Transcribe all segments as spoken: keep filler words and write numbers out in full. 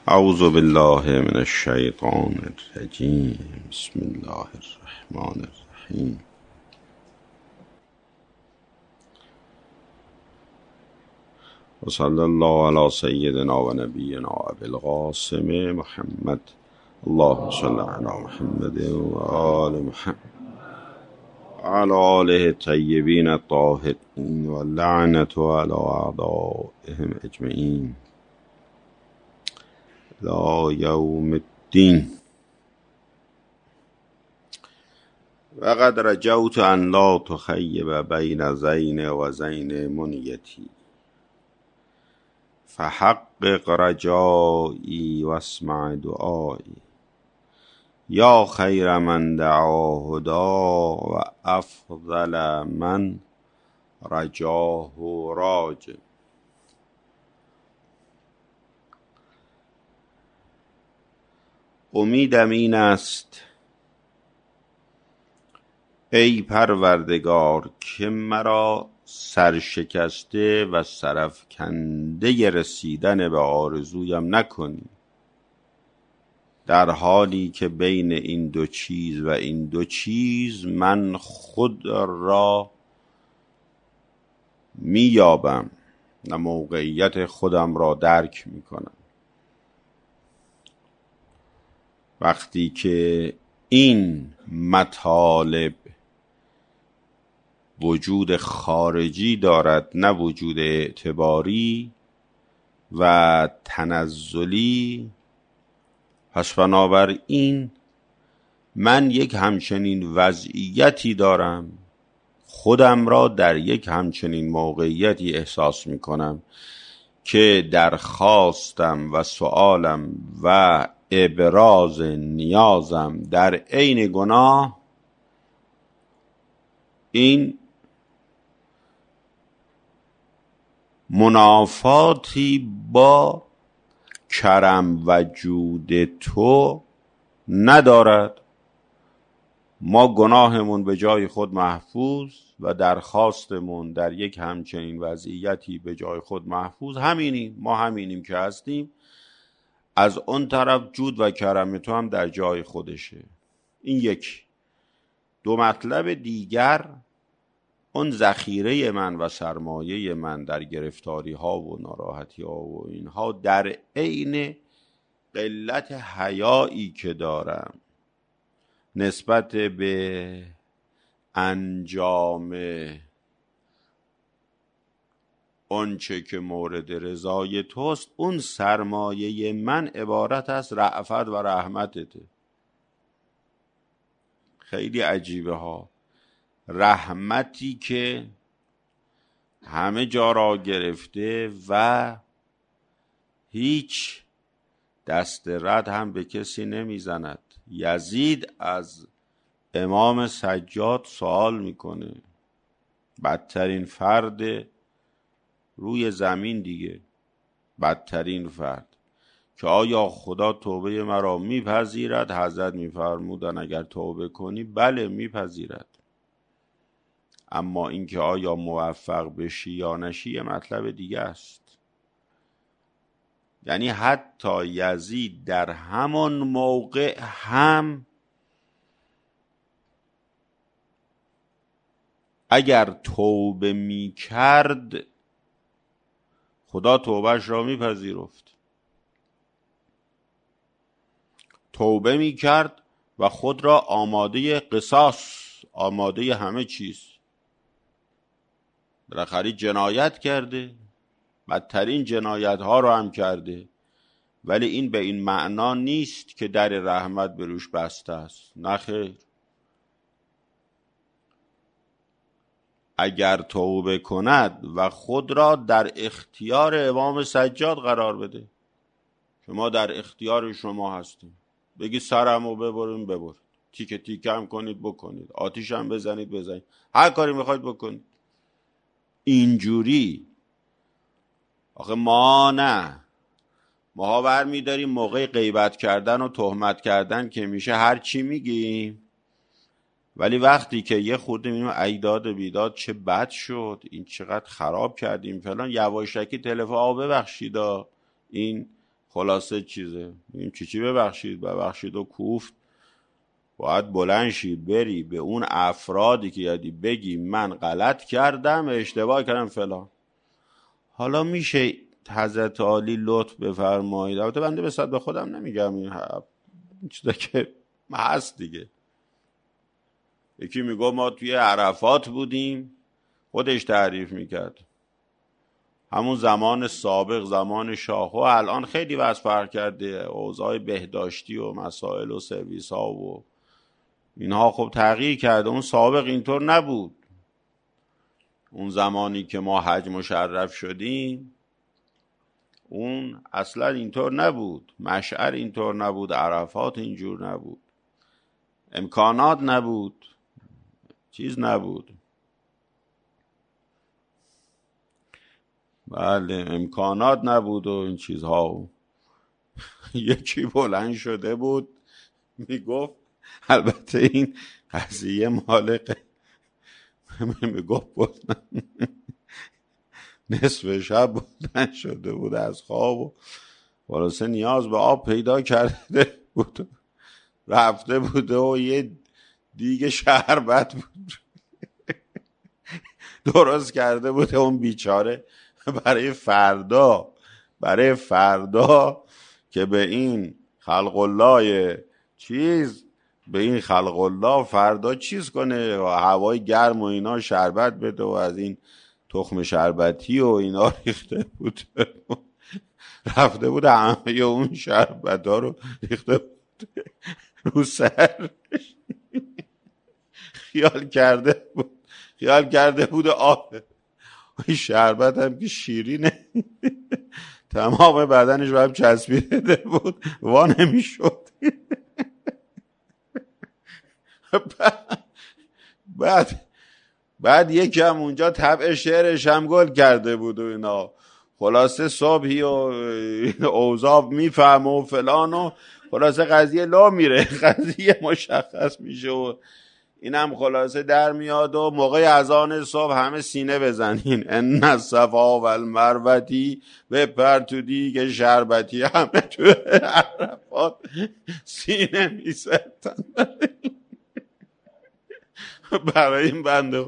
اعوذ بالله من الشیطان الرجیم. بسم الله الرحمن الرحیم. و صلی الله علی سیدنا و نبینا ابی القاسم محمد. اللهم صل علی محمد و آل محمد علی آله الطیبین الطاهرین و لعنت علی اعدائهم اجمعین لا یوم الدین. وقد رجوت ان لا تخیب بین زین و زین منیتی فحقق رجایی واسمع دعایی یا خیر من دعا هدا و افضل من رجاه راج. امیدم این است ای پروردگار که مرا سرشکسته و سرافکنده رسیدن به آرزویم نکنی، در حالی که بین این دو چیز و این دو چیز من خود را میابم و موقعیت خودم را درک میکنم. وقتی که این مطالب وجود خارجی دارد نه وجود اعتباری و تنزلی، پس بنابراین من یک همچنین وضعیتی دارم، خودم را در یک همچنین موقعیتی احساس می کنم که درخواستم و سؤالم و ابراز نیازم در عین گناه این منافاتی با کرم و جود تو ندارد. ما گناهمون به جای خود محفوظ و درخواستمون در یک همچنین وضعیتی به جای خود محفوظ. همینیم، ما همینیم که هستیم. از اون طرف جود و کرم تو هم در جای خودشه. این یک. دو مطلب دیگر، اون ذخیره من و سرمایه من در گرفتاری ها و ناراحتی ها و اینها در عین قلت حیایی که دارم نسبت به انجام آنچه که مورد رضای توست، اون سرمایه من عبارت از رأفت و رحمتته. خیلی عجیبه ها. رحمتی که همه جا را گرفته و هیچ دست رد هم به کسی نمیزند. یزید از امام سجاد سوال میکنه، بدترین فرد روی زمین دیگه، بدترین فرد، که آیا خدا توبه مرا میپذیرد؟ حضرت میفرمودن اگر توبه کنی بله میپذیرد، اما اینکه آیا موفق بشی یا نشی یه مطلب دیگه است. یعنی حتی یزید در همان موقع هم اگر توبه میکرد خدا توبهش را میپذیرفت. توبه میکرد و خود را آماده قصاص، آماده همه چیز. بالاخره جنایت کرده، بدترین جنایت ها رو هم کرده، ولی این به این معنا نیست که در رحمت به روش بسته است. نه خیر. اگر توبه کند و خود را در اختیار امام سجاد قرار بده که ما در اختیار شما هستیم، بگی سرمو ببریم ببرید، تیکه تیکه هم کنید بکنید، آتیش هم بزنید بزنید، هر کاری میخواید بکنید. اینجوری آخه ما نه، ما بر میداریم موقع غیبت کردن و تهمت کردن که میشه هر چی میگیم، ولی وقتی که یه خورده میبینیم ایداد بیداد چه بد شد، این چقدر خراب کردیم فلان، یواشکی تلفن آ ببخشید این خلاصه چیزه این چی چی ببخشید ببخشید و کوفت. باید بلند شی بری به اون افرادی که یادی بگی من غلط کردم اشتباه کردم فلان. حالا میشه حضرت عالی لطف بفرمایید، البته بنده به صد به خودم نمیگم، این چیزا که هست دیگه. یکی میگه ما توی عرفات بودیم، خودش تعریف میکرد همون زمان سابق، زمان شاه، و الان خیلی وضع فرق کرده، اوضاع بهداشتی و مسائل و سرویس ها و اینها خب تغییر کرده. اون سابق اینطور نبود. اون زمانی که ما حج مشرف شدیم اون اصلا اینطور نبود، مشعر اینطور نبود، عرفات اینجور نبود، امکانات نبود، چیز نبود. بله امکانات نبود و این چیزها. یکی بلند شده بود میگفت، البته این قضیه مال میگفت بودن نصف شب بودن شده بود از خواب و خلاصه نیاز به آب پیدا کرده بود، رفته بوده و یه دیگه شربت بود درست کرده بوده اون بیچاره برای فردا، برای فردا که به این خلق الله چیز به این خلق الله فردا چیز کنه و هوای گرم و اینا شربت بده و از این تخم شربتی و اینا ریخته بود رفته بود همه اون شربت ها رو ریخته بود رو سر خیال کرده بود خیال کرده بود آب این شربت هم که شیرینه تمام بدنش رو هم چسبیده بود وا نمیشد. بعد بعد یکم اونجا طبع شعرش هم گل کرده بود و اینا، خلاصه صبحی و اوضاع میفهم و فلان و خلاصه قضیه لا میره، قضیه مشخص میشه و اینم خلاصه در میاد و موقع اذان صبح همه سینه بزنین ان الصفا و المروتی بپر تو دیگه شربتی، همه تو عرفات سینه میزدن برای این بنده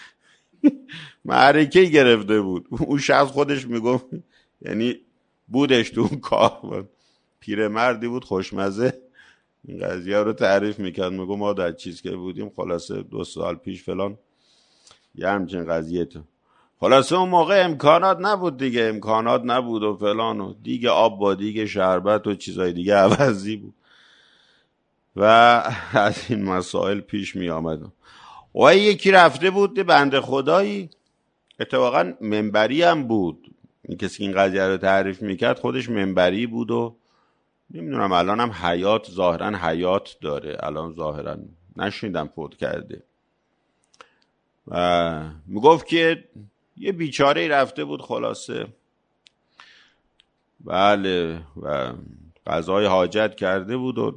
معرکه گرفته بود. اون شخص خودش میگفت یعنی بودش تو اون کار، پیرمردی بود خوشمزه، این قضیه رو تعریف میکرد، میگو ما در چیز که بودیم خلاصه دو سال پیش فلان یه همچین قضیه تو، خلاصه اون موقع امکانات نبود دیگه، امکانات نبود و فلان و دیگه آب با دیگه شربت و چیزای دیگه عوضی بود و از این مسائل پیش می آمد. و یکی رفته بود بنده خدایی، اتفاقا منبری هم بود، این کسی که این قضیه رو تعریف میکرد خودش منبری بود و نمیدونم الان هم حیات، ظاهرا حیات داره، الان ظاهرا نشنیدم فوت کرده. و میگفت که یه بیچاره رفته بود خلاصه بله و قضای حاجت کرده بود و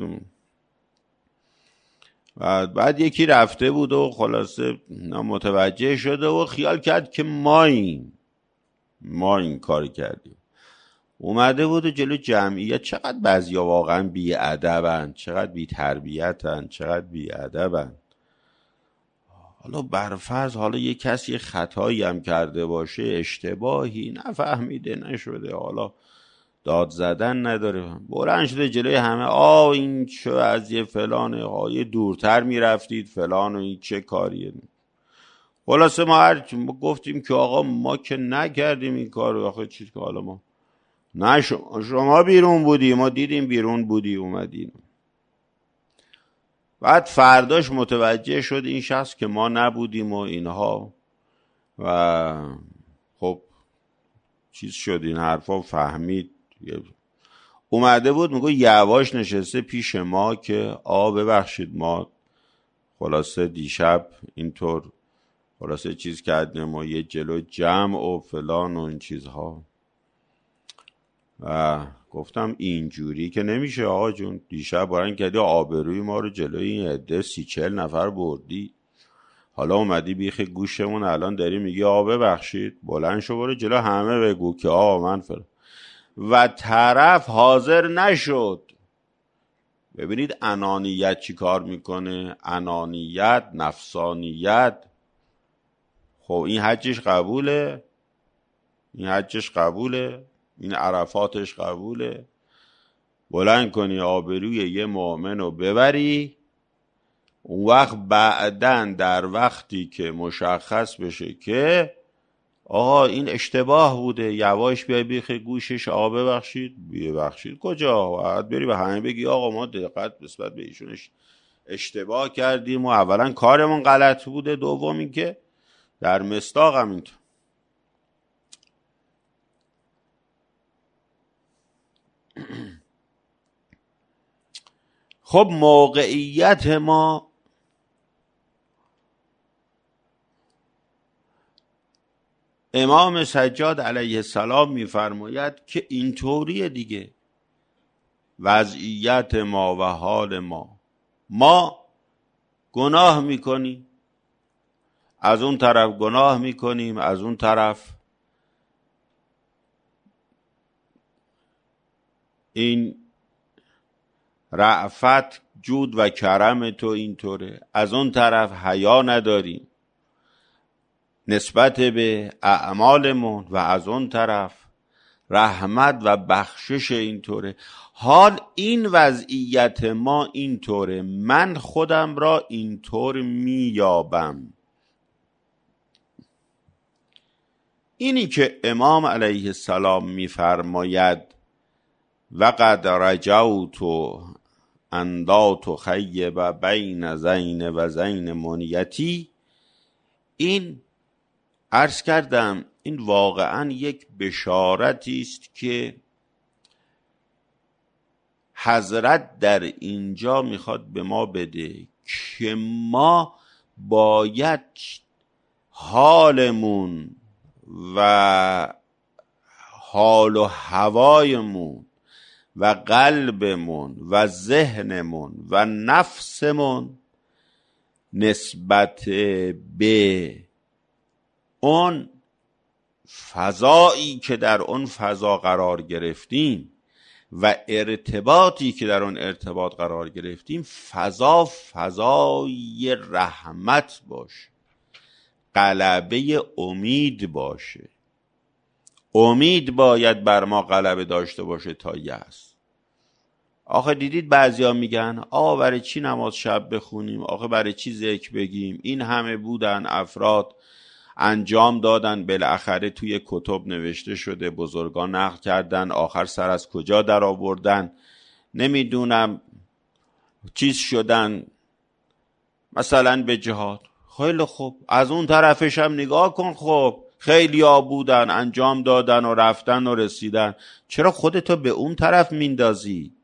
و بعد یکی رفته بود و خلاصه متوجه شده و خیال کرد که ما این ما این کار کردیم، اومده بود و جلو جمعیت، چقدر بعضیا واقعا بی ادبن، چقدر بی تربیتن، چقدر بی ادبن. حالا برفرض حالا یه کسی خطایی هم کرده باشه، اشتباهی نفهمیده نشده، حالا داد زدن نداره، بلند شده جلوی همه آ این چه از یه فلانه، آیه دورتر میرفتید فلان و این چه کاریه. خلاصه ما هر ما گفتیم که آقا ما که نکردیم این کار رو، آخه چیز که حالا ما نه شما, شما بیرون بودی، ما دیدیم بیرون بودی اومدیم. بعد فرداش متوجه شد این شخص که ما نبودیم و اینها و خب چیز شد این حرفا فهمید، اومده بود میگه یواش نشسته پیش ما که آ ببخشید ما خلاصه دیشب اینطور خلاصه چیز کردیم ما یه جلو جمع و فلان و این چیزها. و گفتم اینجوری که نمیشه آقا جون، دیشب بارن کردی آبروی ما رو جلوی این عده سی چل نفر بردی، حالا اومدی بیخ گوشمون الان داری میگی آ ببخشید، بلند شو برو جلو همه بگو که آ من فلان. و طرف حاضر نشد. ببینید انانیت چی کار میکنه؟ انانیت، نفسانیت. خب این حجش قبوله؟ این حجش قبوله؟ این عرفاتش قبوله؟ بلند کنی آبروی یه مؤمن رو ببری، اون وقت بعدن در وقتی که مشخص بشه که آقا این اشتباه بوده، یواش بیای بیخ گوشش آقا ببخشید. ببخشید کجا؟ باید بری به همه بگی آقا ما دقت نسبت به ایشون اشتباه کردیم و اولا کارمون غلط بوده، دوم این که در مصداق هم اینطور. خب موقعیت ما امام سجاد علیه السلام میفرماید که اینطوریه دیگه وضعیت ما و حال ما. ما گناه میکنیم، از اون طرف گناه میکنیم، از اون طرف این رأفت جود و کرم تو اینطوره، از اون طرف حیا نداریم نسبت به اعمالمون و از اون طرف رحمت و بخشش اینطوره. حال این وضعیت ما اینطوره، من خودم را اینطور مییابم. اینی که امام علیه السلام میفرماید وقد رجوت اندات خیب بین زین و زین منیتی، این عرض کردم این واقعا یک بشارتی است که حضرت در اینجا میخواد به ما بده که ما باید حالمون و حال و هوایمون و قلبمون و ذهنمون و نفسمون نسبت به اون فضایی که در اون فضا قرار گرفتیم و ارتباطی که در اون ارتباط قرار گرفتیم فضا فضای رحمت باشه، غلبه امید باشه. امید باید بر ما غلبه داشته باشه تا یأس. آخه دیدید بعضیا میگن آقا برای چی نماز شب بخونیم، آخه برای چی ذکر بگیم، این همه بودن افراد انجام دادن، بالاخره توی کتب نوشته شده، بزرگان نقل کردن، آخر سر از کجا در آوردن نمیدونم چیز شدن مثلا به جهاد. خیلی خوب، از اون طرفش هم نگاه کن، خب خیلی ها بودن انجام دادن و رفتن و رسیدن، چرا خودتو به اون طرف میندازی؟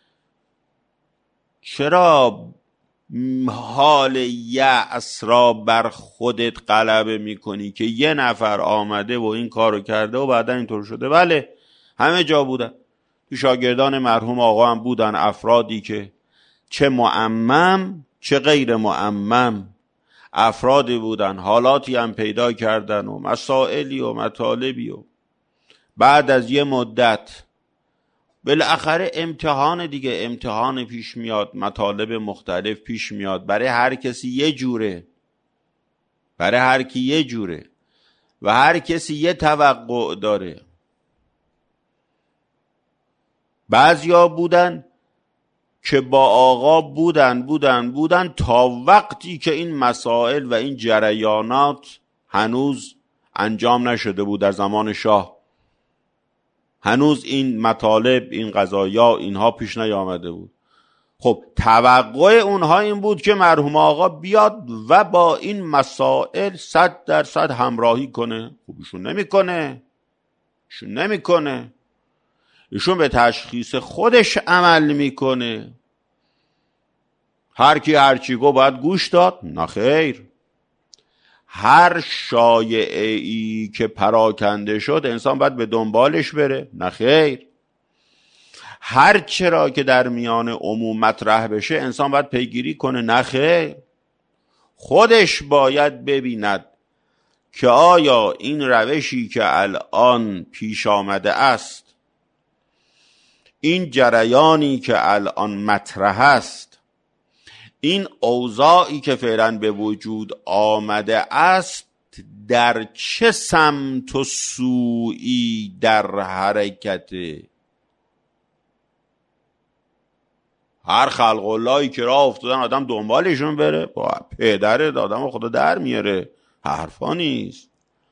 چرا حال یأس را بر خودت غلبه میکنی که یه نفر آمده و این کارو کرده و بعدا اینطور شده؟ بله همه جا بودن، تو شاگردان مرحوم آقا هم بودن افرادی که چه معمم چه غیر معمم افرادی بودن، حالاتی هم پیدا کردن و مسائلی و مطالبی و بعد از یه مدت بالاخره امتحان دیگه، امتحان پیش میاد، مطالب مختلف پیش میاد، برای هر کسی یه جوره، برای هر کی یه جوره و هر کسی یه توقع داره. بعضیا بودن که با آقا بودن بودن بودن تا وقتی که این مسائل و این جریانات هنوز انجام نشده بود، در زمان شاه هنوز این مطالب، این قضایا اینها پیش نیامده بود. خب توقع اونها این بود که مرحوم آقا بیاد و با این مسائل صد درصد همراهی کنه. خب ایشون نمیکنه، ایشون نمیکنه، ایشون به تشخیص خودش عمل میکنه. هر کی هر چی گفت باید گوش داد؟ نه خیر. هر شایعه ای که پراکنده شد انسان باید به دنبالش بره؟ نه خیر. هر چرا که در میان عموم مطرح بشه انسان باید پیگیری کنه؟ نه خیر. خودش باید ببیند که آیا این روشی که الان پیش آمده است این جریانی که الان مطرح است، این اوضاعی که فعلا به وجود آمده است، در چه سمت و سویی در حرکته؟ هر خلق اللهی که راه افتادن آدم دنبالشون بره، با پدره آدم خدا در میاره، حرفا نیست.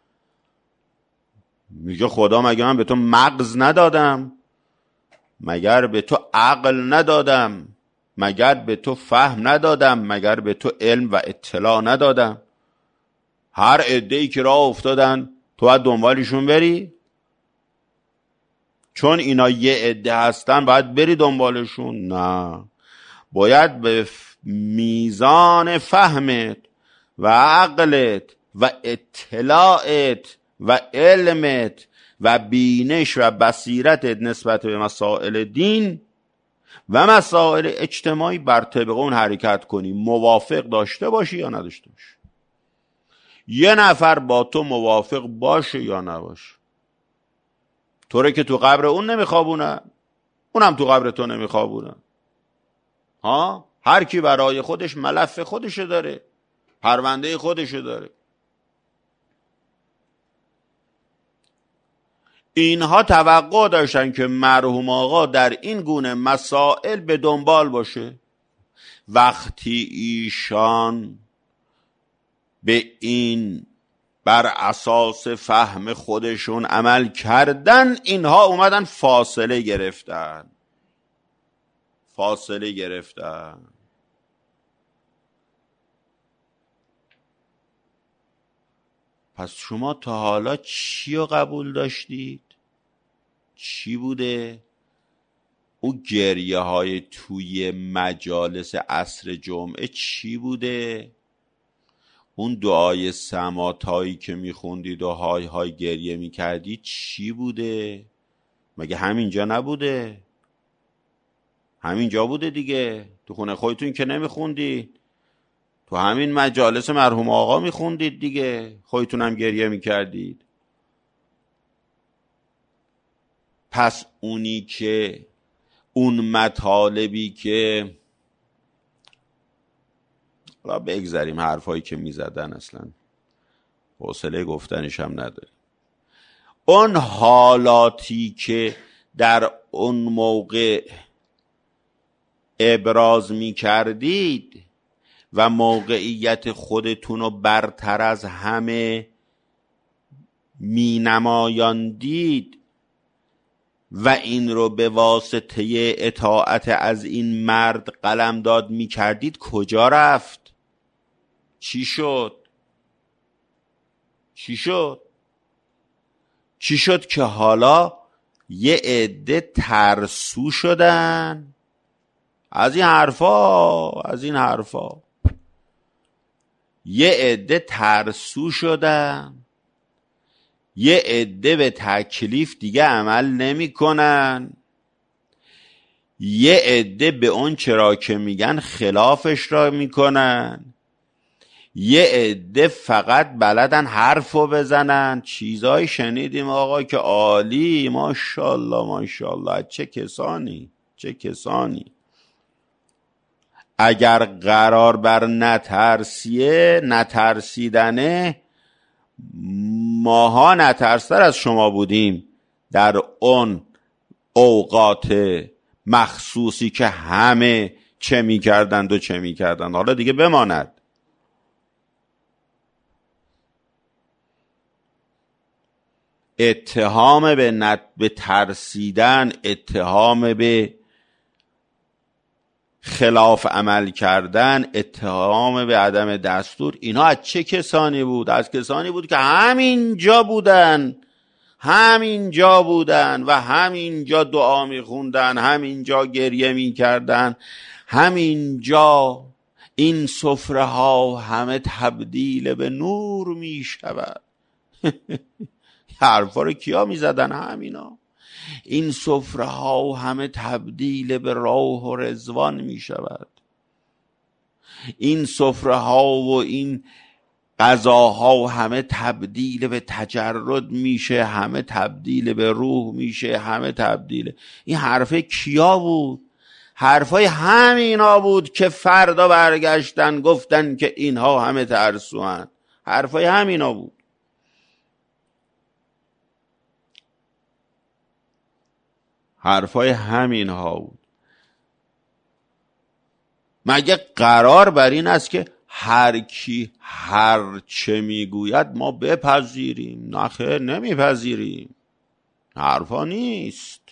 میگه خدا مگه من به تو مغز ندادم؟ مگر به تو عقل ندادم؟ مگر به تو فهم ندادم؟ مگر به تو علم و اطلاع ندادم؟ هر عده‌ای که راه افتادن تو باید دنبالشون بری؟ چون اینا یه عده هستن باید بری دنبالشون؟ نه، باید به میزان فهمت و عقلت و اطلاعت و علمت و بینش و بصیرتت نسبت به مسائل دین و مسائل اجتماعی بر طبق اون حرکت کنی. موافق داشته باشی یا نداشته باشی، یه نفر با تو موافق باشه یا نباشه، طوره که تو قبر اون نمیخوابونن، اونم تو قبر تو نمیخوابونن. ها، هر کی برای خودش ملف خودشو داره، پرونده خودشو داره. اینها توقع داشتن که مرحوم آقا در این گونه مسائل به دنبال باشه. وقتی ایشان به این بر اساس فهم خودشون عمل کردن، اینها اومدن فاصله گرفتن فاصله گرفتن پس شما تا حالا چی رو قبول داشتید؟ چی بوده؟ او گریه های توی مجالس عصر جمعه چی بوده؟ اون دعای سماطایی که میخوندید و های های گریه میکردید چی بوده؟ مگه همینجا نبوده؟ همینجا بوده دیگه. تو خونه خودتون که نمیخوندید، تو همین مجالس مرحوم آقا میخوندید دیگه، خودتون هم گریه میکردید. پس اونی که اون مطالبی که حالا بگذاریم حرفایی که میزدن اصلا حوصله گفتنش هم نداریم، اون حالاتی که در اون موقع ابراز میکردید و موقعیت خودتون رو برتر از همه مینمایاندید و این رو به واسطه اطاعت از این مرد قلمداد میکردید، کجا رفت؟ چی شد؟ چی شد؟ چی شد که حالا یه عده ترسو شدن از این حرفا از این حرفا یه عده ترسو شدن، یه عده به تکلیف دیگه عمل نمی کنن، یه عده به اون چرا که میگن خلافش را میکنن، یه عده فقط بلدن حرفو بزنن. چیزایی شنیدیم آقا که عالی، ماشاءالله ماشاءالله، چه کسانی چه کسانی. اگر قرار بر نترسیه نترسیدنه، ماها نترستر از شما بودیم در اون اوقات مخصوصی که همه چه می کردند و چه می کردند. حالا دیگه بماند. اتهام به نت به ترسیدن، اتهام به خلاف عمل کردن، اتهام به عدم دستور، اینا از چه کسانی بود؟ از کسانی بود که همینجا بودن همینجا بودن و همینجا دعا میخوندن، همینجا گریه میکردن، همینجا این سفره ها همه تبدیل به نور میشود. حرفا رو کیا میزدن؟ همینا. این سفره ها همه تبدیل به روح و رضوان می شود. این سفره ها و این غذاها همه تبدیل به تجرد میشه، همه تبدیل به روح میشه، همه تبدیل. این حرفه کیا بود؟ حرفای همینا بود که فردا برگشتن گفتن که اینها همه ترسوان. حرفای همینا بود. حرفای همینها بود. مگه قرار بر این است که هر کی هر چه میگوید ما بپذیریم؟ نه خیر، نمیپذیریم. حرفا نیست.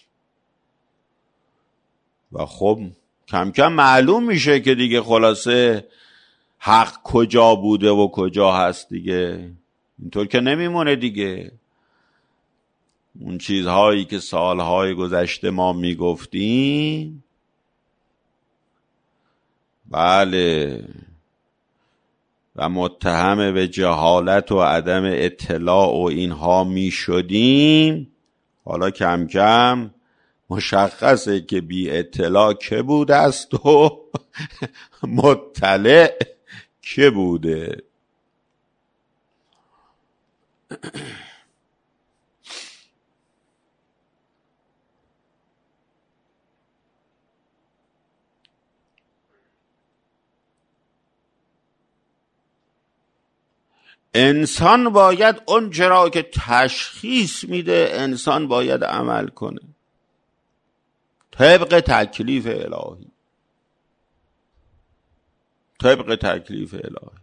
و خب کم کم معلوم میشه که دیگه خلاصه حق کجا بوده و کجا هست دیگه. اینطور که نمیمونه دیگه. اون چیزهایی که سالهای گذشته ما میگفتیم، بله، و متهم به جهالت و عدم اطلاع و اینها می شدیم، حالا کم کم مشخصه که بی اطلاع که بوده است و مطلع که بوده. انسان باید اون چرا که تشخیص میده، انسان باید عمل کنه طبق تکلیف الهی. طبق تکلیف الهی.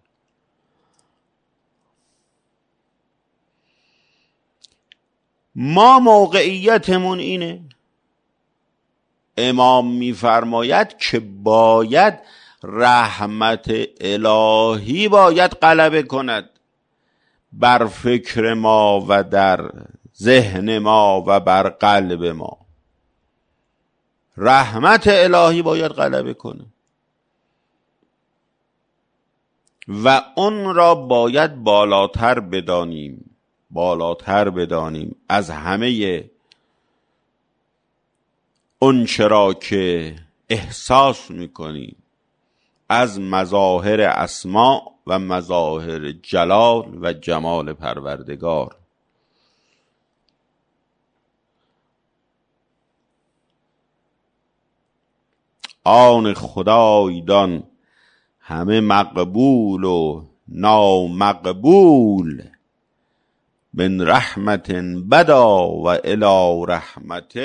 ما موقعیتمون اینه. امام میفرماید که باید رحمت الهی باید غلبه کند بر فکر ما و در ذهن ما و بر قلب ما. رحمت الهی باید غلبه کنه و اون را باید بالاتر بدانیم، بالاتر بدانیم از همه اون چرا که احساس میکنیم از مظاهر اسماء و مظاهر جلال و جمال پروردگار. آن خدایدان همه مقبول و نامقبول، من رحمت بدا و الی رحمت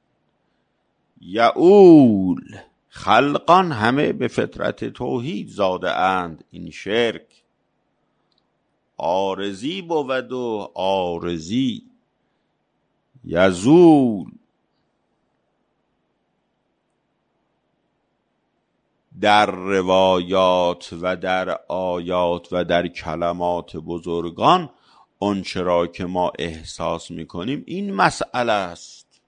یعول. خلقان همه به فطرت توحید زاده اند. این شرک عارضی بود و عارضی یزول. در روایات و در آیات و در کلمات بزرگان اون چرا که ما احساس میکنیم این مسئله است.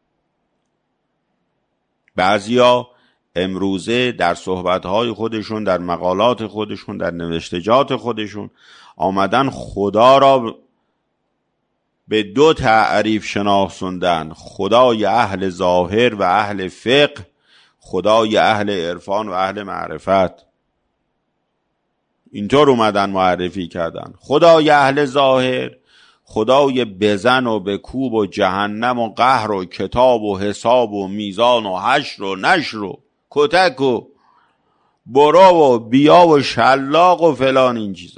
بعضیا امروزه در صحبتهای خودشون، در مقالات خودشون، در نوشتجات خودشون آمدن خدا را به دو تعریف شناسوندن: خدای اهل ظاهر و اهل فقه، خدای اهل عرفان و اهل معرفت. اینطور اومدن معرفی کردن. خدای اهل ظاهر خدای بزن و بکوب و جهنم و قهر و کتاب و حساب و میزان و حشر و نشر و کتک و برو و بیا و شلاق و فلان این چیزا.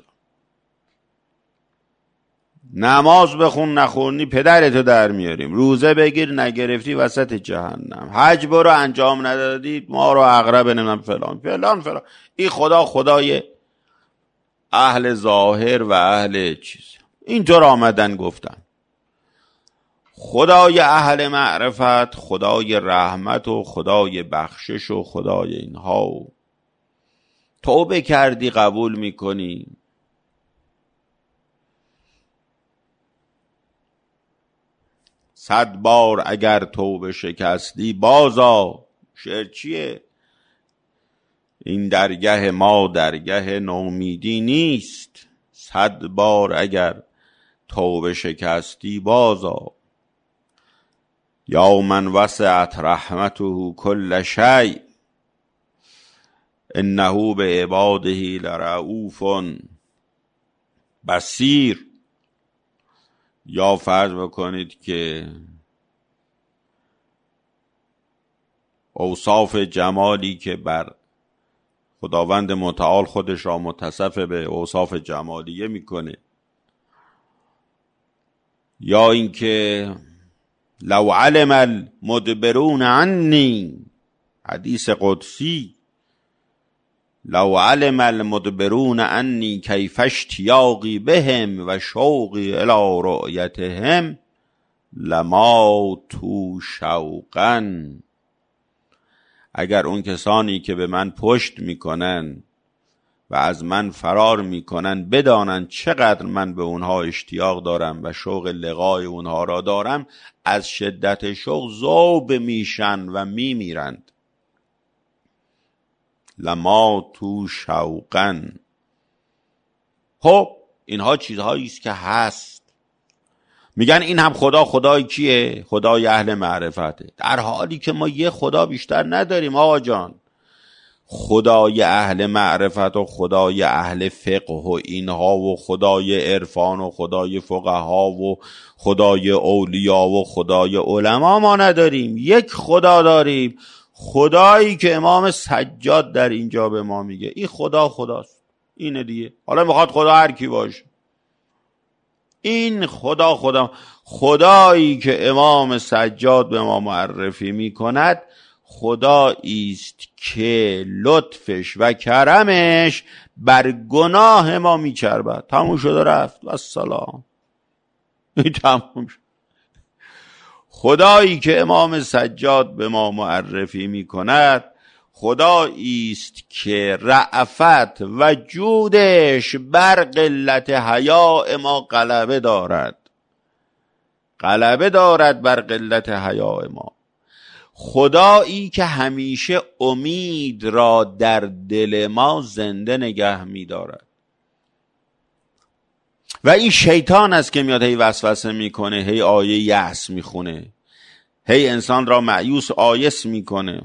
نماز بخون نخونی پدرتو در میاریم، روزه بگیر نگرفتی وسط جهنم، حج برو انجام ندادی ما رو عقرب نمیم فلان فلان فلان. این خدا خدای اهل ظاهر و اهل چیز. اینطور آمدن گفتن. خدای اهل معرفت خدای رحمت و خدای بخشش و خدای اینها و توبه کردی قبول میکنی، صد بار اگر توبه شکستی بازا. شعر چیه؟ این درگه ما درگه نومیدی نیست، صد بار اگر توبه شکستی بازا. یا من وسعت رحمته کل شیء انه به عباده لرؤوف. بصیر. یا فرض بکنید که اوصاف جمالی که بر خداوند متعال خودش را متصف به اوصاف جمالیه میکنه، یا اینکه لو علم المدبرون عنی، حدیث قدسی، لو علم المدبرون عنی کیف اشتیاقی بهم و شوقی الی رؤیتهم لماتوا شوقا. اگر اون کسانی که به من پشت میکنن و از من فرار میکنن بدانن چقدر من به اونها اشتیاق دارم و شوق لقای اونها را دارم، از شدت شوق ذوب میشن و میمیرند. لماتوا شوقا. خب اینها چیزهایی است که هست. میگن این هم خدا خدای کیه؟ خدای اهل معرفته، در حالی که ما یه خدا بیشتر نداریم آقا جان. خدای اهل معرفت و خدای اهل فقه و اینها و خدای عرفان و خدای فقها و خدای اولیا و خدای علما ما نداریم. یک خدا داریم، خدایی که امام سجاد در اینجا به ما میگه این خدا خداست. اینه دیگه. حالا میخواد خدا هر کی باشه، این خدا خدا خدایی که امام سجاد به ما معرفی میکند خدایی است که لطفش و کرمش بر گناه ما میچربد. تموم شد و رفت و السلام. این تموم شد. خدایی که امام سجاد به ما معرفی میکند خدایی است که رأفت و جودش بر قلت حیا ما غلبه دارد، غلبه دارد بر قلت حیا ما. خدایی که همیشه امید را در دل ما زنده نگه می دارد. و این شیطان است که میاد هی وسوسه میکنه، هی آیه یأس میخونه، هی انسان را مایوس آیس میکنه.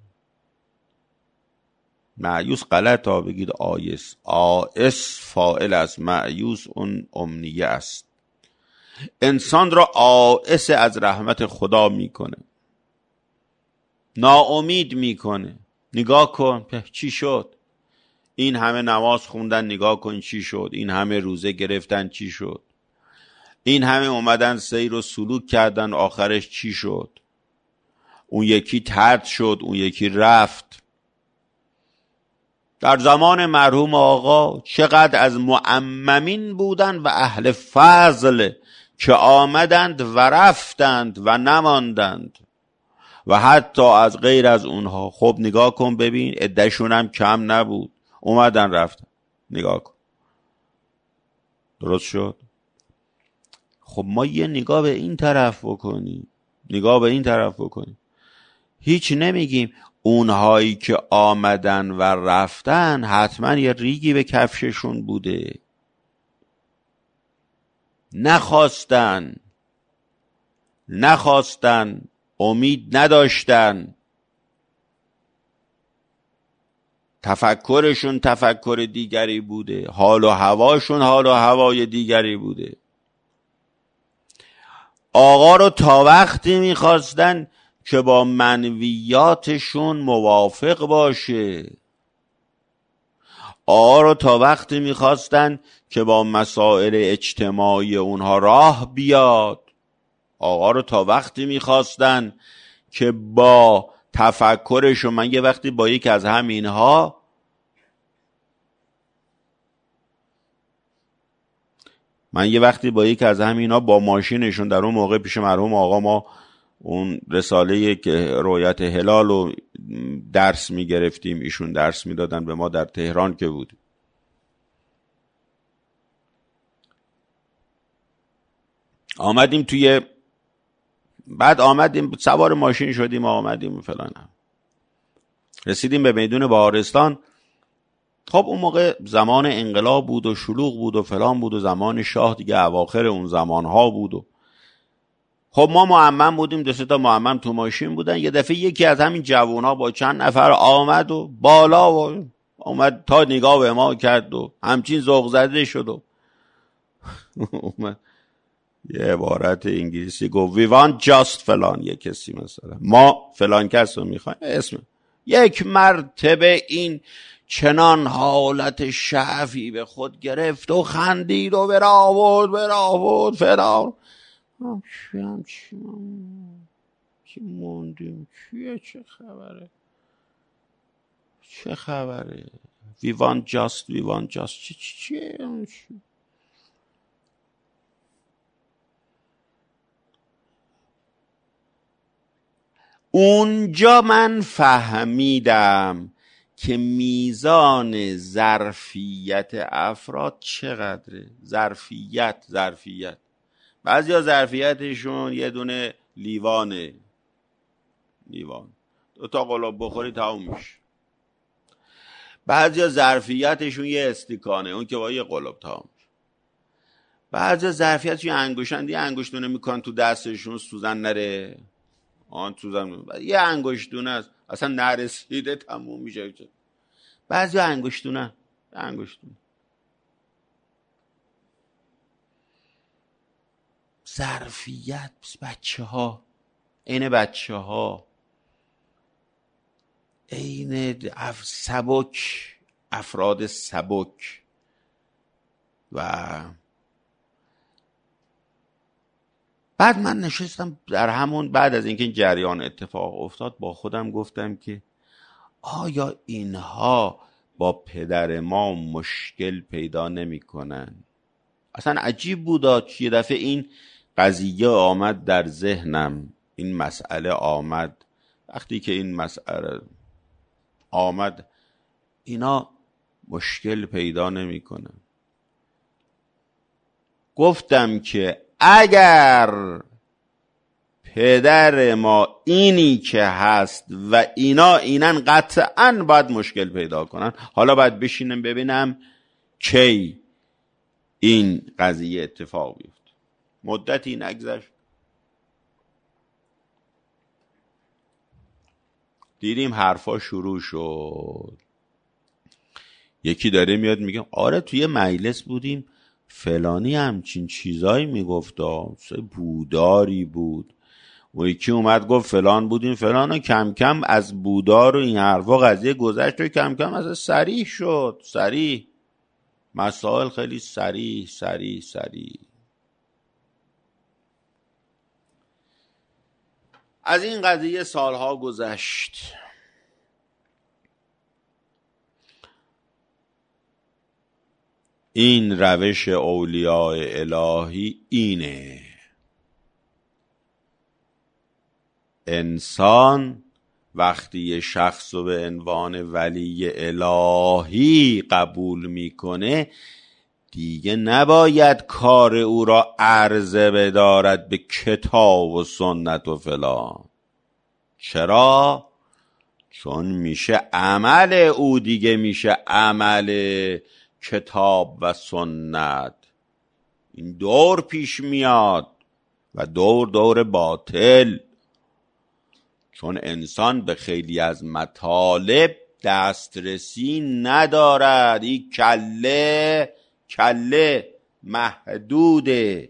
مایوس غلط ها، بگید آیس. آیس فاعل است، مایوس اون امنیه است. انسان را آیس از رحمت خدا میکنه، ناامید میکنه. نگاه کن چی شد، این همه نماز خوندن، نگاه کن چی شد، این همه روزه گرفتن چی شد، این همه اومدن سیر و سلوک کردن، آخرش چی شد؟ اون یکی طرد شد، اون یکی رفت. در زمان مرحوم آقا چقدر از معممین بودند و اهل فضل که آمدند و رفتند و نماندند، و حتی از غیر از اونها. خب نگاه کن ببین، عدهشون هم کم نبود، اومدن رفتن. نگاه کن، درست شد؟ خب ما یه نگاه به این طرف بکنیم، نگاه به این طرف بکنیم. هیچ نمیگیم اونهایی که آمدن و رفتن حتما یه ریگی به کفششون بوده، نخواستن نخواستن امید نداشتن، تفکرشون تفکر دیگری بوده، حال و هواشون حال و هوای دیگری بوده. آقا رو تا وقتی میخواستن که با منویاتشون موافق باشه، آقا رو تا وقتی میخواستن که با مسائل اجتماعی اونها راه بیاد، آقا رو تا وقتی میخواستن که با تفکرشون. من یه وقتی با یک از همینها من یه وقتی با یک از همینها با ماشینشون در اون موقع پیش مرحوم آقا ما اون رساله که رؤیت هلال رو درس میگرفتیم، ایشون درس میدادن به ما در تهران که بود. آمدیم توی بعد آمدیم سوار ماشین شدیم آمدیم فلان، رسیدیم به میدون بهارستان. خب اون موقع زمان انقلاب بود و شلوغ بود و فلان بود و زمان شاه دیگه اواخر اون زمانها بود و خب ما معمم بودیم، دو سه تا معمم تو ماشین بودن. یه دفعه یکی از همین جوونا با چند نفر آمد و بالا و آمد تا نگاه به ما کرد و همچین ذوق زده شد و اومد یه عبارت انگلیسی گفت we want just فلان، یه کسی مثلا ما فلان کس رو میخوایم، اسم یک مرتبه این چنان حالت شعفی به خود گرفت و خندید و براورد براورد فلان. چیم چیم چی موندیم کیه، چه خبره چه خبره we want just we want just چی چی چیه چی؟ اونجا من فهمیدم که میزان ظرفیت افراد چقدره. ظرفیت ظرفیت بعضیا ظرفیتشون یه دونه لیوانه، لیوان دو تا قلاب بخوری تموم میشه. بعضیا ظرفیتشون یه استکانه، اون که با یه قلاب تموم میشه. بعضیا ظرفیتشون یه انگشتن، یه انگشتونه میکنن تو دستشون سوزن نره، آن سوزن یه انگشتونه است اصلا نرسیده تموم میشه. بعضیا انگشتونه انگشتونه ظرفیت بچه ها این بچه ها این اف سبک افراد سبک. و بعد من نشستم در همون بعد از اینکه این جریان اتفاق افتاد با خودم گفتم که آیا اینها با پدر ما مشکل پیدا نمی کنن؟ اصلا عجیب بود که یه دفعه این قضیه آمد در ذهنم، این مسئله آمد. وقتی که این مسئله آمد اینا مشکل پیدا نمی کنن. گفتم که اگر پدر ما اینی که هست و اینا اینن قطعاً باید مشکل پیدا کنن. حالا باید بشینم ببینم کی این قضیه اتفاق بیفته. مدتی نگذشت دیدیم حرفا شروع شد. یکی داره میاد میگه آره توی مجلس بودیم فلانی همچین چیزایی میگفت، بوداری بود. و یکی اومد گفت فلان بودیم فلان و کم کم از بودار و این حرفا قضیه گذشت و کم کم از سریح شد. سریح مسائل خیلی سریح سریح سریح. از این قضیه سالها گذشت. این روش اولیاء الهی اینه. انسان وقتی یه شخص رو به عنوان ولی الهی قبول میکنه دیگه نباید کار او را عرضه بدارد به کتاب و سنت و فلان. چرا؟ چون میشه عمل او دیگه میشه عمل کتاب و سنت. این دور پیش میاد و دور دور باطل، چون انسان به خیلی از مطالب دسترسی ندارد. این کله کله محدوده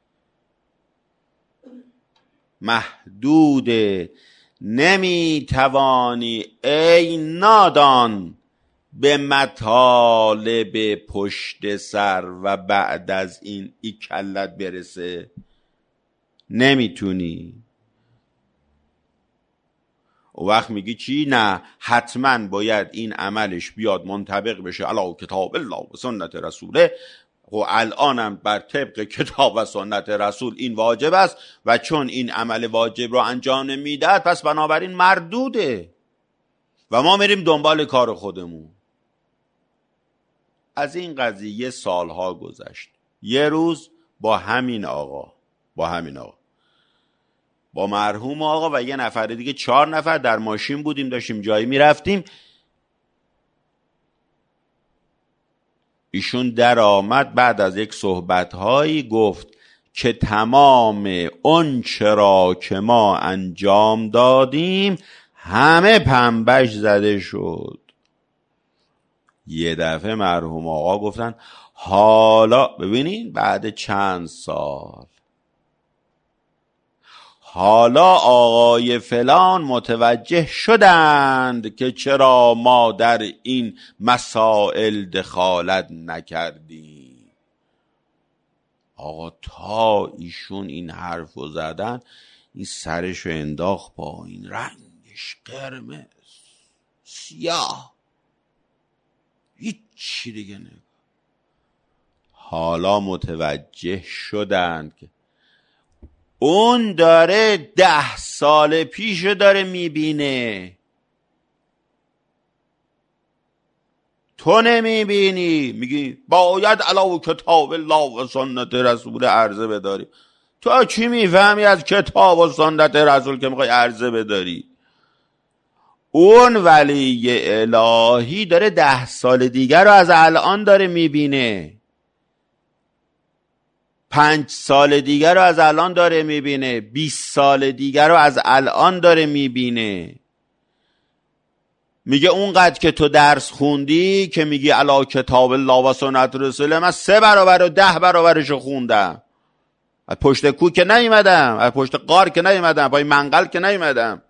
محدوده نمیتوانی ای نادان به مطالب پشت سر و بعد از این ای کلت برسه. نمیتونی. و وقت میگی چی؟ نه حتما باید این عملش بیاد منطبق بشه علی کتاب الله و سنت رسوله. و الانم بر طبق کتاب و سنت رسول این واجب است و چون این عمل واجب رو انجام نمیدهد پس بنابراین مردوده و ما میریم دنبال کار خودمون. از این قضیه سالها گذشت. یه روز با همین آقا با همین آقا با مرحوم آقا و یه نفر دیگه، چهار نفر در ماشین بودیم داشتیم جایی میرفتیم. ایشون در آمد بعد از یک صحبتهایی گفت که تمام اون چرا که ما انجام دادیم همه پنبش زده شد. یه دفعه مرحوم آقا گفتن حالا ببینین بعد چند سال حالا آقای فلان متوجه شدند که چرا ما در این مسائل دخالت نکردیم. آقا تا ایشون این حرف رو زدن این سرشو انداخت با این رنگش قرمز سیاه، هیچی دیگه نگاه. حالا متوجه شدند که اون داره ده سال پیش داره میبینه، تو نمیبینی. میگی باید علاوه کتاب الله و سنت رسول عرضه بداری. تو چی میفهمی از کتاب و سنت رسول که میخوای عرضه بداری؟ اون ولی الهی داره ده سال دیگر رو از الان داره میبینه، پنج سال دیگر رو از الان داره میبینه، بیست سال دیگر رو از الان داره میبینه. میگه اونقدر که تو درس خوندی که میگی علی کتاب الله و سنت رسول، من سه برابر و ده برابرشو خوندم. از پشت کو که نیومدم، از پشت قار که نیومدم، پای منقل که نیومدم،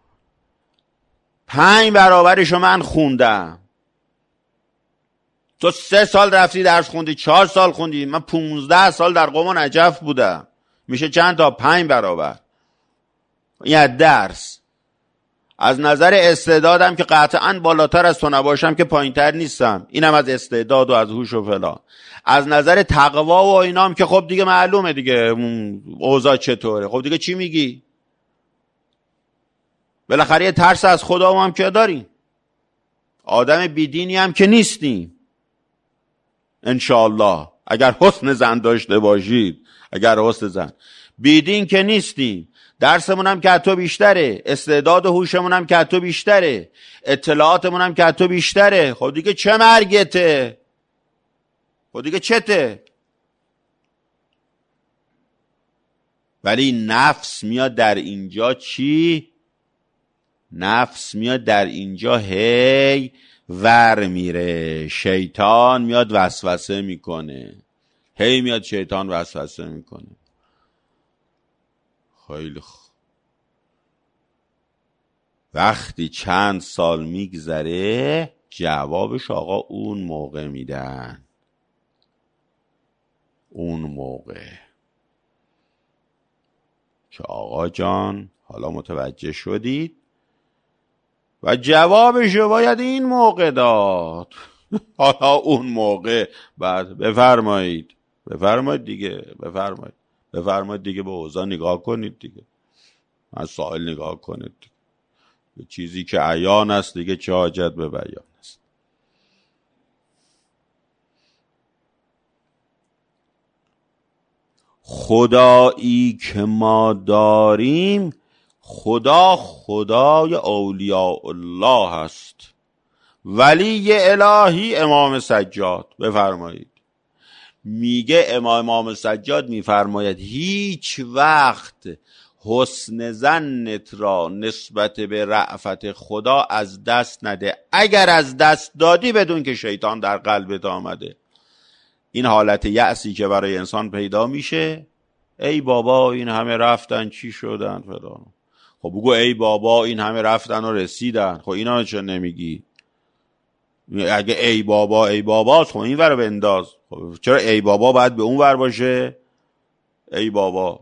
پنج برابرشو من خوندم. تو سه سال رفتی درس خوندی، چهار سال خوندی، من پونزده سال در قم و نجف بودم. میشه چند تا؟ پنج برابر. یه درس. از نظر استعدادم که قطعاً بالاتر از تو نباشم که پایینتر نیستم، اینم از استعداد و از هوش و فلان. از نظر تقوا و اینام که خب دیگه معلومه دیگه اوضاع چطوره. خب دیگه چی میگی؟ بالاخره یه ترس از خدا هم که داریم، آدم بیدینی هم که نیستیم انشاءالله. اگر حسن زن داشته باشید، اگر حسن زن، بیدین که نیستیم. درسمون هم که تو بیشتره، استعداد و هوشمون هم که تو بیشتره، اطلاعاتمون هم که تو بیشتره. خب دیگه چه مرگته؟ خب دیگه چته؟ ولی نفس میاد در اینجا چی؟ نفس میاد در اینجا هی ور میره، شیطان میاد وسوسه میکنه، هی میاد شیطان وسوسه میکنه. خیلی خوب. وقتی چند سال میگذره جوابش آقا اون موقع میدن، اون موقع که آقا جان حالا متوجه شدید و جوابش باید این موقع داد. حالا اون موقع بعد بفرمایید بفرمایید دیگه بفرمایید بفرمایید دیگه به اوضاع نگاه کنید دیگه، از سائل نگاه کنید دیگه. به چیزی که عیان است دیگه چه حاجت به بیان است. خدایی که ما داریم خدا خدای اولیاء الله هست، ولی الهی امام سجاد. بفرمایید. میگه امام امام سجاد میفرماید هیچ وقت حسن ظنت را نسبت به رأفت خدا از دست نده. اگر از دست دادی بدون که شیطان در قلبت آمده. این حالت یأسی که برای انسان پیدا میشه، ای بابا این همه رفتن چی شدن فلان. خب بگو ای بابا این همه رفتن و رسیدن. خب اینا چه نمیگی؟ اگه ای بابا ای باباست خب این ور بنداز. خب چرا ای بابا باید به اون ور باشه؟ ای بابا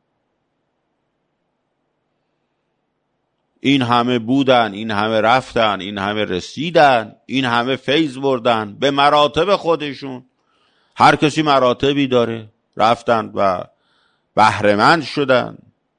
این همه بودن، این همه رفتن، این همه رسیدن، این همه فیض بردن به مراتب خودشون. هر کسی مراتبی داره، رفتن و بهره‌مند شدن.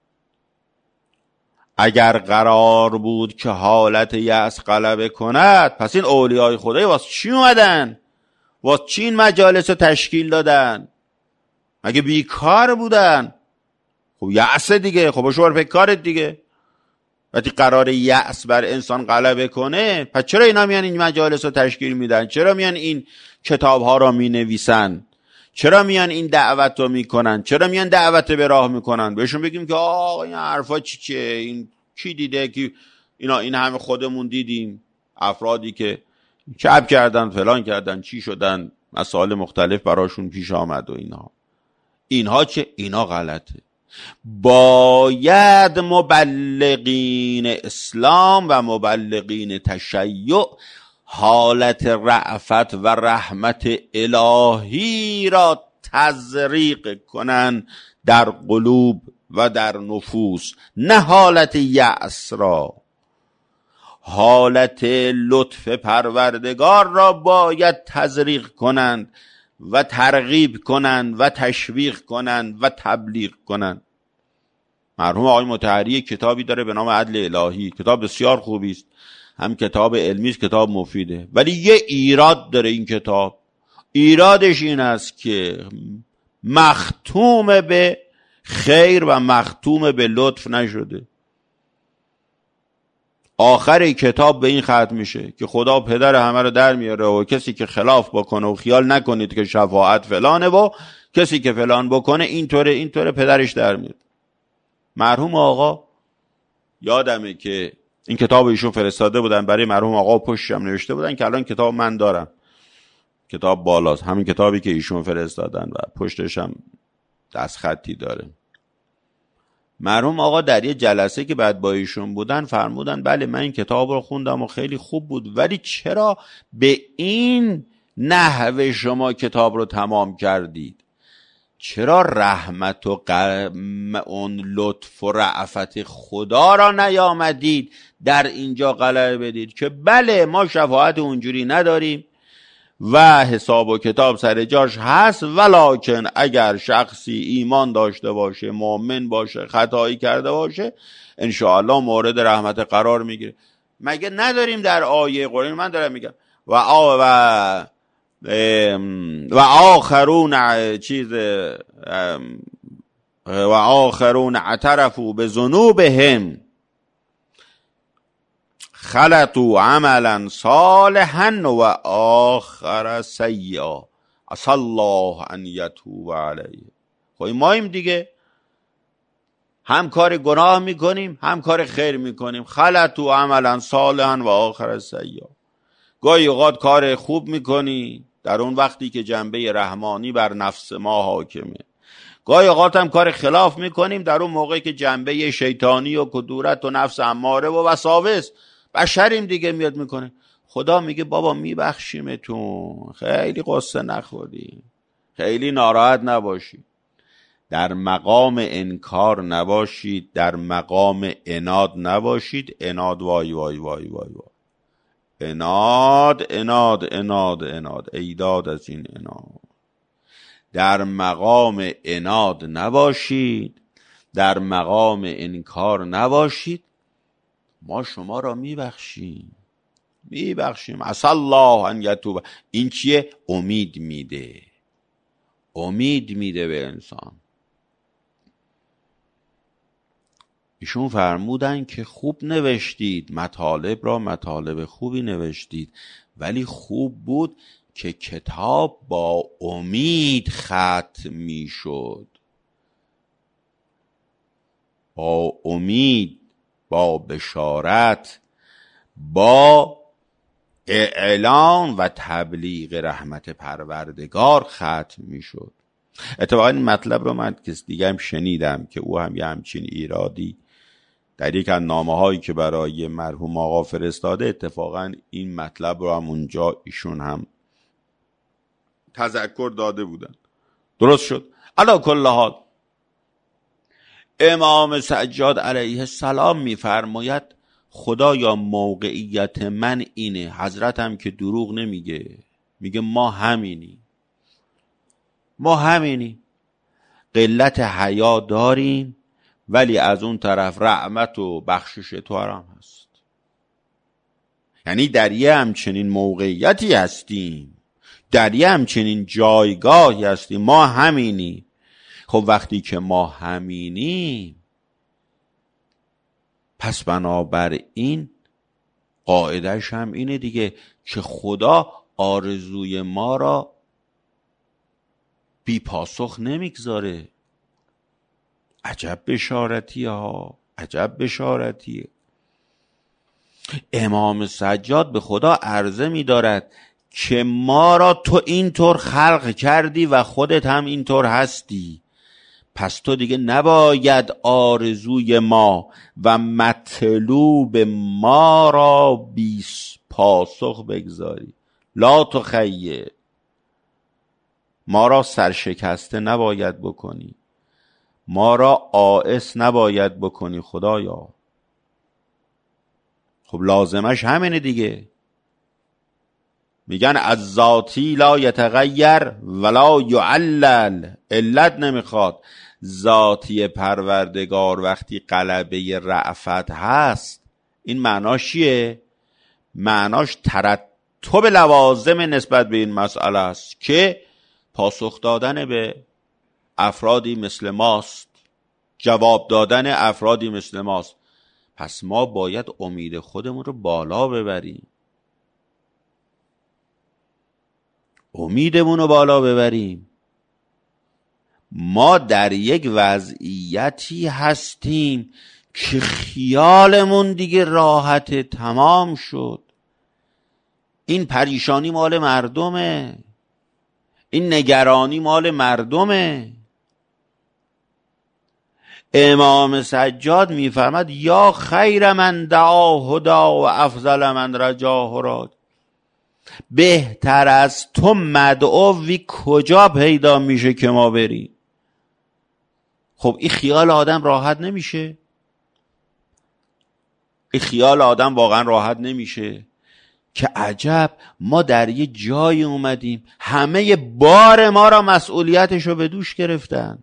اگر قرار بود که حالت یأس غلبه کند، پس این اولیای خدای واسه چی اومدن؟ واسه چی این مجالس رو تشکیل دادن؟ مگه بیکار بودن؟ خب یأس دیگه، خب شور فکر کارت دیگه. وقتی قرار یأس بر انسان غلبه کنه، پس چرا اینا میان این مجالس رو تشکیل میدن؟ چرا میان این کتاب ها رو می نویسن؟ چرا میان این دعوت رو میکنن؟ چرا میان دعوت به راه میکنن؟ بهشون بگیم که آقا این حرفا چی چیه؟ این کی دیده که اینا؟ این همه خودمون دیدیم افرادی که چپ کردن، فلان کردن، چی شدن، مسائل مختلف براشون پیش آمد و اینها. اینها چه؟ اینا غلطه. باید مبلغین اسلام و مبلغین تشیع حالت رأفت و رحمت الهی را تزریق کنن در قلوب و در نفوس، نه حالت یأس را. حالت لطف پروردگار را باید تزریق کنند و ترغیب کنند و تشویق کنند و تبلیغ کنند. مرحوم آقای مطهری کتابی داره به نام عدل الهی، کتاب بسیار خوبی است، هم کتاب علمی است، کتاب مفیده، ولی یه ایراد داره این کتاب. ایرادش این است که مختوم به خیر و مختوم به لطف نشده. آخر کتاب به این ختم میشه که خدا پدر همه رو در میاره و کسی که خلاف بکنه و خیال نکنید که شفاعت فلانه و کسی که فلان بکنه اینطوره اینطوره پدرش در میاد. مرحوم آقا یادمه که این کتاب ایشون فرستاده بودن برای مرحوم آقا، پشتم نوشته بودن که الان کتاب من دارم، کتاب بالاست، همین کتابی که ایشون فرستادن و پشتش هم دست خطی داره. مرحوم آقا در یه جلسه که بعد با ایشون بودن فرمودن بله من این کتاب رو خوندم و خیلی خوب بود، ولی چرا به این نحوه شما کتاب رو تمام کردید؟ چرا رحمت و قم اون لطف و رعفت خدا را نیامدید در اینجا غلبه بدید که بله ما شفاعت اونجوری نداریم و حساب و کتاب سر جاش هست، ولکن اگر شخصی ایمان داشته باشه، مؤمن باشه، خطایی کرده باشه، انشاءالله مورد رحمت قرار میگیره. مگه نداریم در آیه قرآن؟ من دارم میگم و آ و و آخرون چیز و آخرون اعترفوا بذنوبهم خلطوا عملا صالحا و آخر سیئا عسى الله ان یتوب علیه. خب ما ایم دیگه، هم کار گناه میکنیم هم کار خیر میکنیم. خلطوا عملا صالحا و آخر سیئا. گاهی اوقات کار خوب میکنی در اون وقتی که جنبه رحمانی بر نفس ما حاکمه، گاهی اوقات هم کار خلاف میکنیم در اون موقعی که جنبه شیطانی و کدورت و نفس اماره و وساوس بشریم دیگه میاد میکنه. خدا میگه بابا میبخشیمتون، خیلی قصه نخوری، خیلی ناراحت نباشید. در مقام انکار نباشید، در مقام عناد نباشید. عناد وای وای وای وای وای عناد عناد عناد عناد ایداد از این عناد. در مقام عناد نباشید، در مقام انکار نباشید، ما شما را میبخشیم میبخشیم عسى الله ان یتوب. این چیه؟ امید میده، امید میده به انسان. ایشون فرمودن که خوب نوشتید، مطالب را مطالب خوبی نوشتید، ولی خوب بود که کتاب با امید ختم میشد، با امید، با بشارت، با اعلان و تبلیغ رحمت پروردگار ختم میشد. اتفاقا این مطلب رو من کس دیگه هم شنیدم که او هم یه همچین ایرادی در یک از نامه‌هایی که برای مرحوم آقا فرستاده، اتفاقا این مطلب رو هم اونجا ایشون هم تذکر داده بودن. درست شد. علی کل حال امام سجاد علیه السلام میفرماید خدایا موقعیت من اینه. حضرت هم که دروغ نمیگه، میگه ما همینی، ما همینی، قلت حیا داریم ولی از اون طرف رحمت و بخشش تو هم هست. یعنی در یه همچنین موقعیتی هستیم، در یه همچنین جایگاهی هستیم، ما همینی. خب وقتی که ما همینیم، پس بنابراین قاعدش هم اینه دیگه که خدا آرزوی ما را بی پاسخ نمیگذاره. عجب بشارتی ها، عجب بشارتیه. امام سجاد به خدا عرضه می دارد که ما را تو اینطور خلق کردی و خودت هم اینطور هستی، پس تو دیگه نباید آرزوی ما و مطلوب ما را بی پاسخ بگذاری. لا تخیر، ما را سرشکسته نباید بکنی، ما را آئس نباید بکنی خدایا. خب لازمش همینه دیگه. میگن از ذاتی لا یتغیر ولا یعلل، علت نمیخواد. ذاتی پروردگار وقتی غلبه رأفت هست، این معناش چیه؟ معناش ترتب لوازم نسبت به این مسئله است که پاسخ دادن به افرادی مثل ماست، جواب دادن افرادی مثل ماست. پس ما باید امید خودمون رو بالا ببریم، امیدمون رو بالا ببریم. ما در یک وضعیتی هستیم که خیالمون دیگه راحت، تمام شد. این پریشانی مال مردمه، این نگرانی مال مردمه. امام سجاد میفرماد یا خیر من دعا هدا و افضل من رجا هراد، بهتر از تو مدعوی کجا پیدا میشه که ما بریم؟ خب این خیال آدم راحت نمیشه، این خیال آدم واقعا راحت نمیشه که عجب ما در یه جای اومدیم همه بار ما را مسئولیتشو به دوش گرفتن،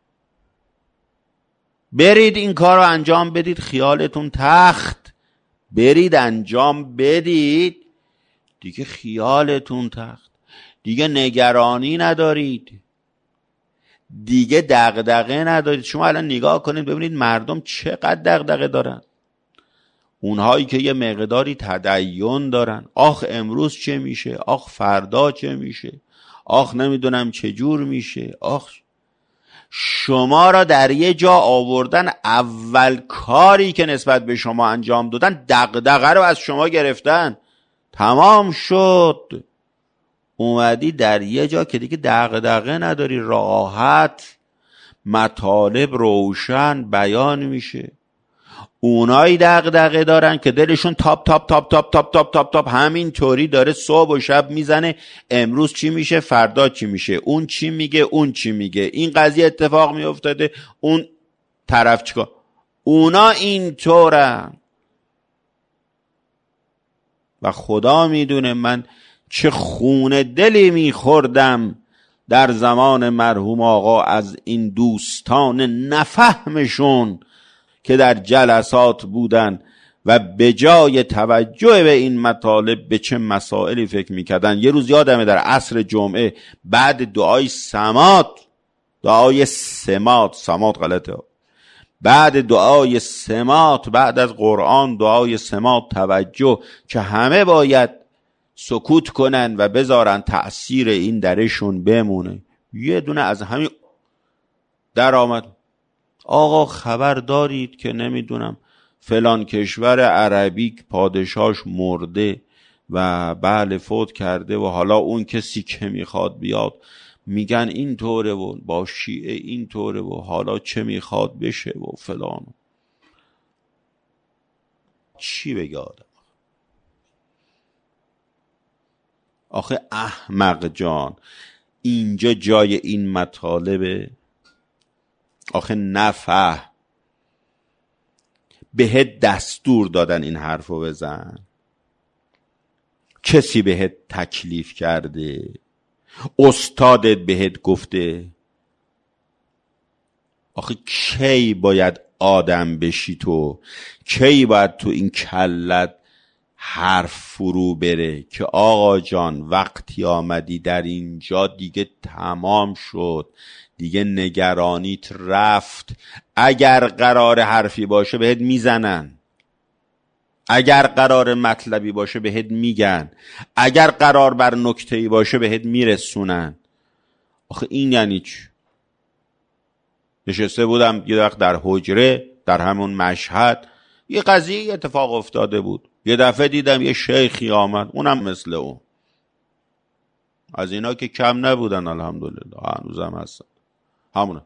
برید این کار رو انجام بدید، خیالتون تخت، برید انجام بدید دیگه، خیالتون تخت، دیگه نگرانی ندارید، دیگه دغدغه ندارید. شما الان نگاه کنید ببینید مردم چقدر دغدغه دارن. اونهایی که یه مقداری تدین دارن، آخ امروز چه میشه، آخ فردا چه میشه، آخ نمیدونم چه جور میشه، آخ. شما را در یه جا آوردن، اول کاری که نسبت به شما انجام دادن دغدغه رو از شما گرفتن، تمام شد. اومدی در یه جا که دیگه دغدغه نداری، راحت، مطالب روشن بیان میشه. اونایی دغدغه دارن که دلشون تاپ تاپ تاپ تاپ تاپ تاپ تاپ تاپ همین طوری داره صبح و شب میزنه، امروز چی میشه، فردا چی میشه، اون چی میگه، اون چی میگه، این قضیه اتفاق میافتاده، اون طرف چیکار. اونا اینطورن و خدا میدونه من چه خون دلی میخوردم در زمان مرحوم آقا از این دوستان نفهمشون که در جلسات بودن و به جای توجه به این مطالب به چه مسائلی فکر میکردن. یه روز یادمه در عصر جمعه بعد دعای سمات، دعای سمات سمات غلطه، بعد دعای سمات، بعد از قرآن دعای سمات، توجه که همه باید سکوت کنن و بذارن تأثیر این درشون بمونه. یه دونه از همین در آمد، آقا خبر دارید که نمیدونم فلان کشور عربی پادشاهش مرده و بله فوت کرده و حالا اون کسی که میخواد بیاد میگن این طوره و با شیعه این طوره و حالا چه میخواد بشه و فلان. چی بگه آدم؟ آخه احمق جان، اینجا جای این مطالبه؟ آخه نفهم، بهت دستور دادن این حرفو بزن؟ کسی بهت تکلیف کرده؟ استادت بهت گفته؟ آخه کی باید آدم بشی تو؟ کی باید تو این کلت حرف فرو بره که آقا جان وقتی آمدی در اینجا دیگه تمام شد، دیگه نگرانیت رفت. اگر قرار حرفی باشه بهت میزنن، اگر قرار مطلبی باشه بهت میگن، اگر قرار بر نکته‌ای باشه بهت میرسونن. آخه این یعنی چی؟ نشسته بودم یه وقت در حجره در همون مشهد، یه قضیه اتفاق افتاده بود، یه دفعه دیدم یه شیخی آمد، اونم مثل اون از اینا که کم نبودن الحمدلله، هنوزم هستن همونه.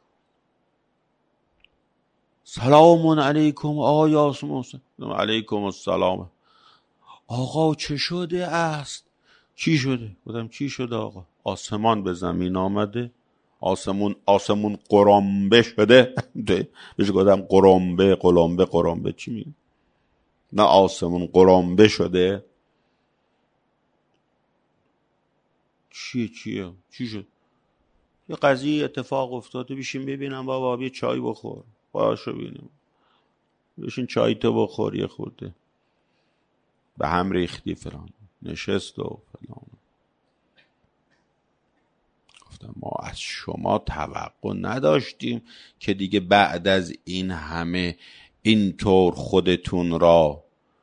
سلام علیکم آیا موسی، علیکم السلام. آقا چه شده است؟ چی شده؟ گفتم چی شده آقا؟ آسمان به زمین آمده، آسمون آسمون قرنبه شده. بهش گفتم قرنبه قلمبه قرنبه چی میگه؟ نه آسمون قرنبه شده. چیه چیه چی شد؟ یه قضیه اتفاق افتاده، بشین ببینم بابا، یه چای بخور باشو ببینیم، بشین چای تو بخور یه خورده، به هم ریختی فلان، نشست و فلان. گفتم ما از شما توقع نداشتیم که دیگه بعد از این همه اینطور خودتون را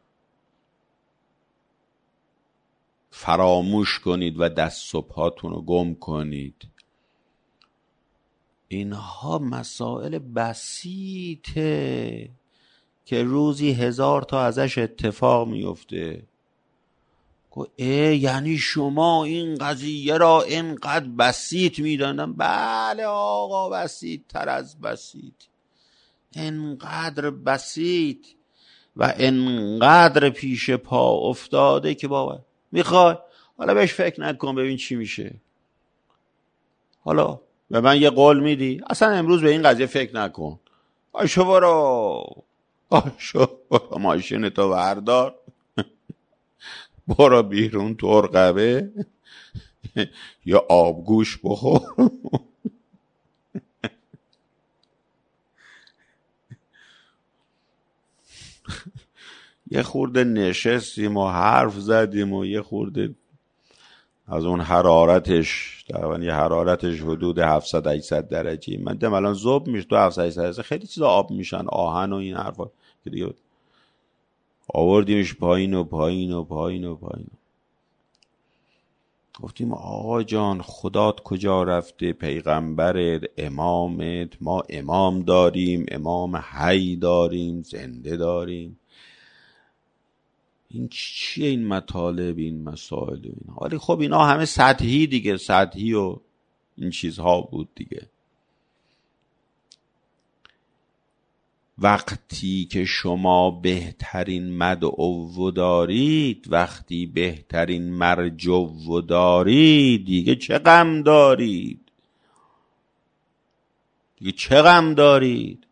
فراموش کنید و دست و پاتون رو گم کنید. اینها مسائل بسیطه که روزی هزار تا ازش اتفاق میفته. گفت اه یعنی شما این قضیه را اینقدر بسیط میدانم؟ بله آقا، بسیط تر از بسیط، اینقدر بسیط و اینقدر پیش پا افتاده که بابا میخوای حالا بهش فکر نکن ببین چی میشه. حالا به من یه قول میدی اصلا امروز به این قضیه فکر نکن، آشو برو آشو برو ماشین تو بردار برو بیرون ترقبه یا آبگوش بخور یه خورده نشستیم و حرف زدیم و یه خورده از اون حرارتش، تقریبا یه حرارتش حدود هفتصد هشتصد درجه، من دم الان ذوب میشه تو هفتصد هشتصد درجه، خیلی چیزا آب میشن، آهن و این حرفا که دیگه آوردیمش پایین و پایین و پایین و پایین. گفتیم آقا جان خدات کجا رفته؟ پیغمبرت، امامت، ما امام داریم، امام حی داریم، زنده داریم، این چیه این مطالب این مسائل این؟ ولی خب اینا همه سطحی دیگه، سطحی و این چیزها بود دیگه. وقتی که شما بهترین مدعو دارید، وقتی بهترین مرجو دارید، دیگه چه غم دارید؟ دیگه چه غم دارید؟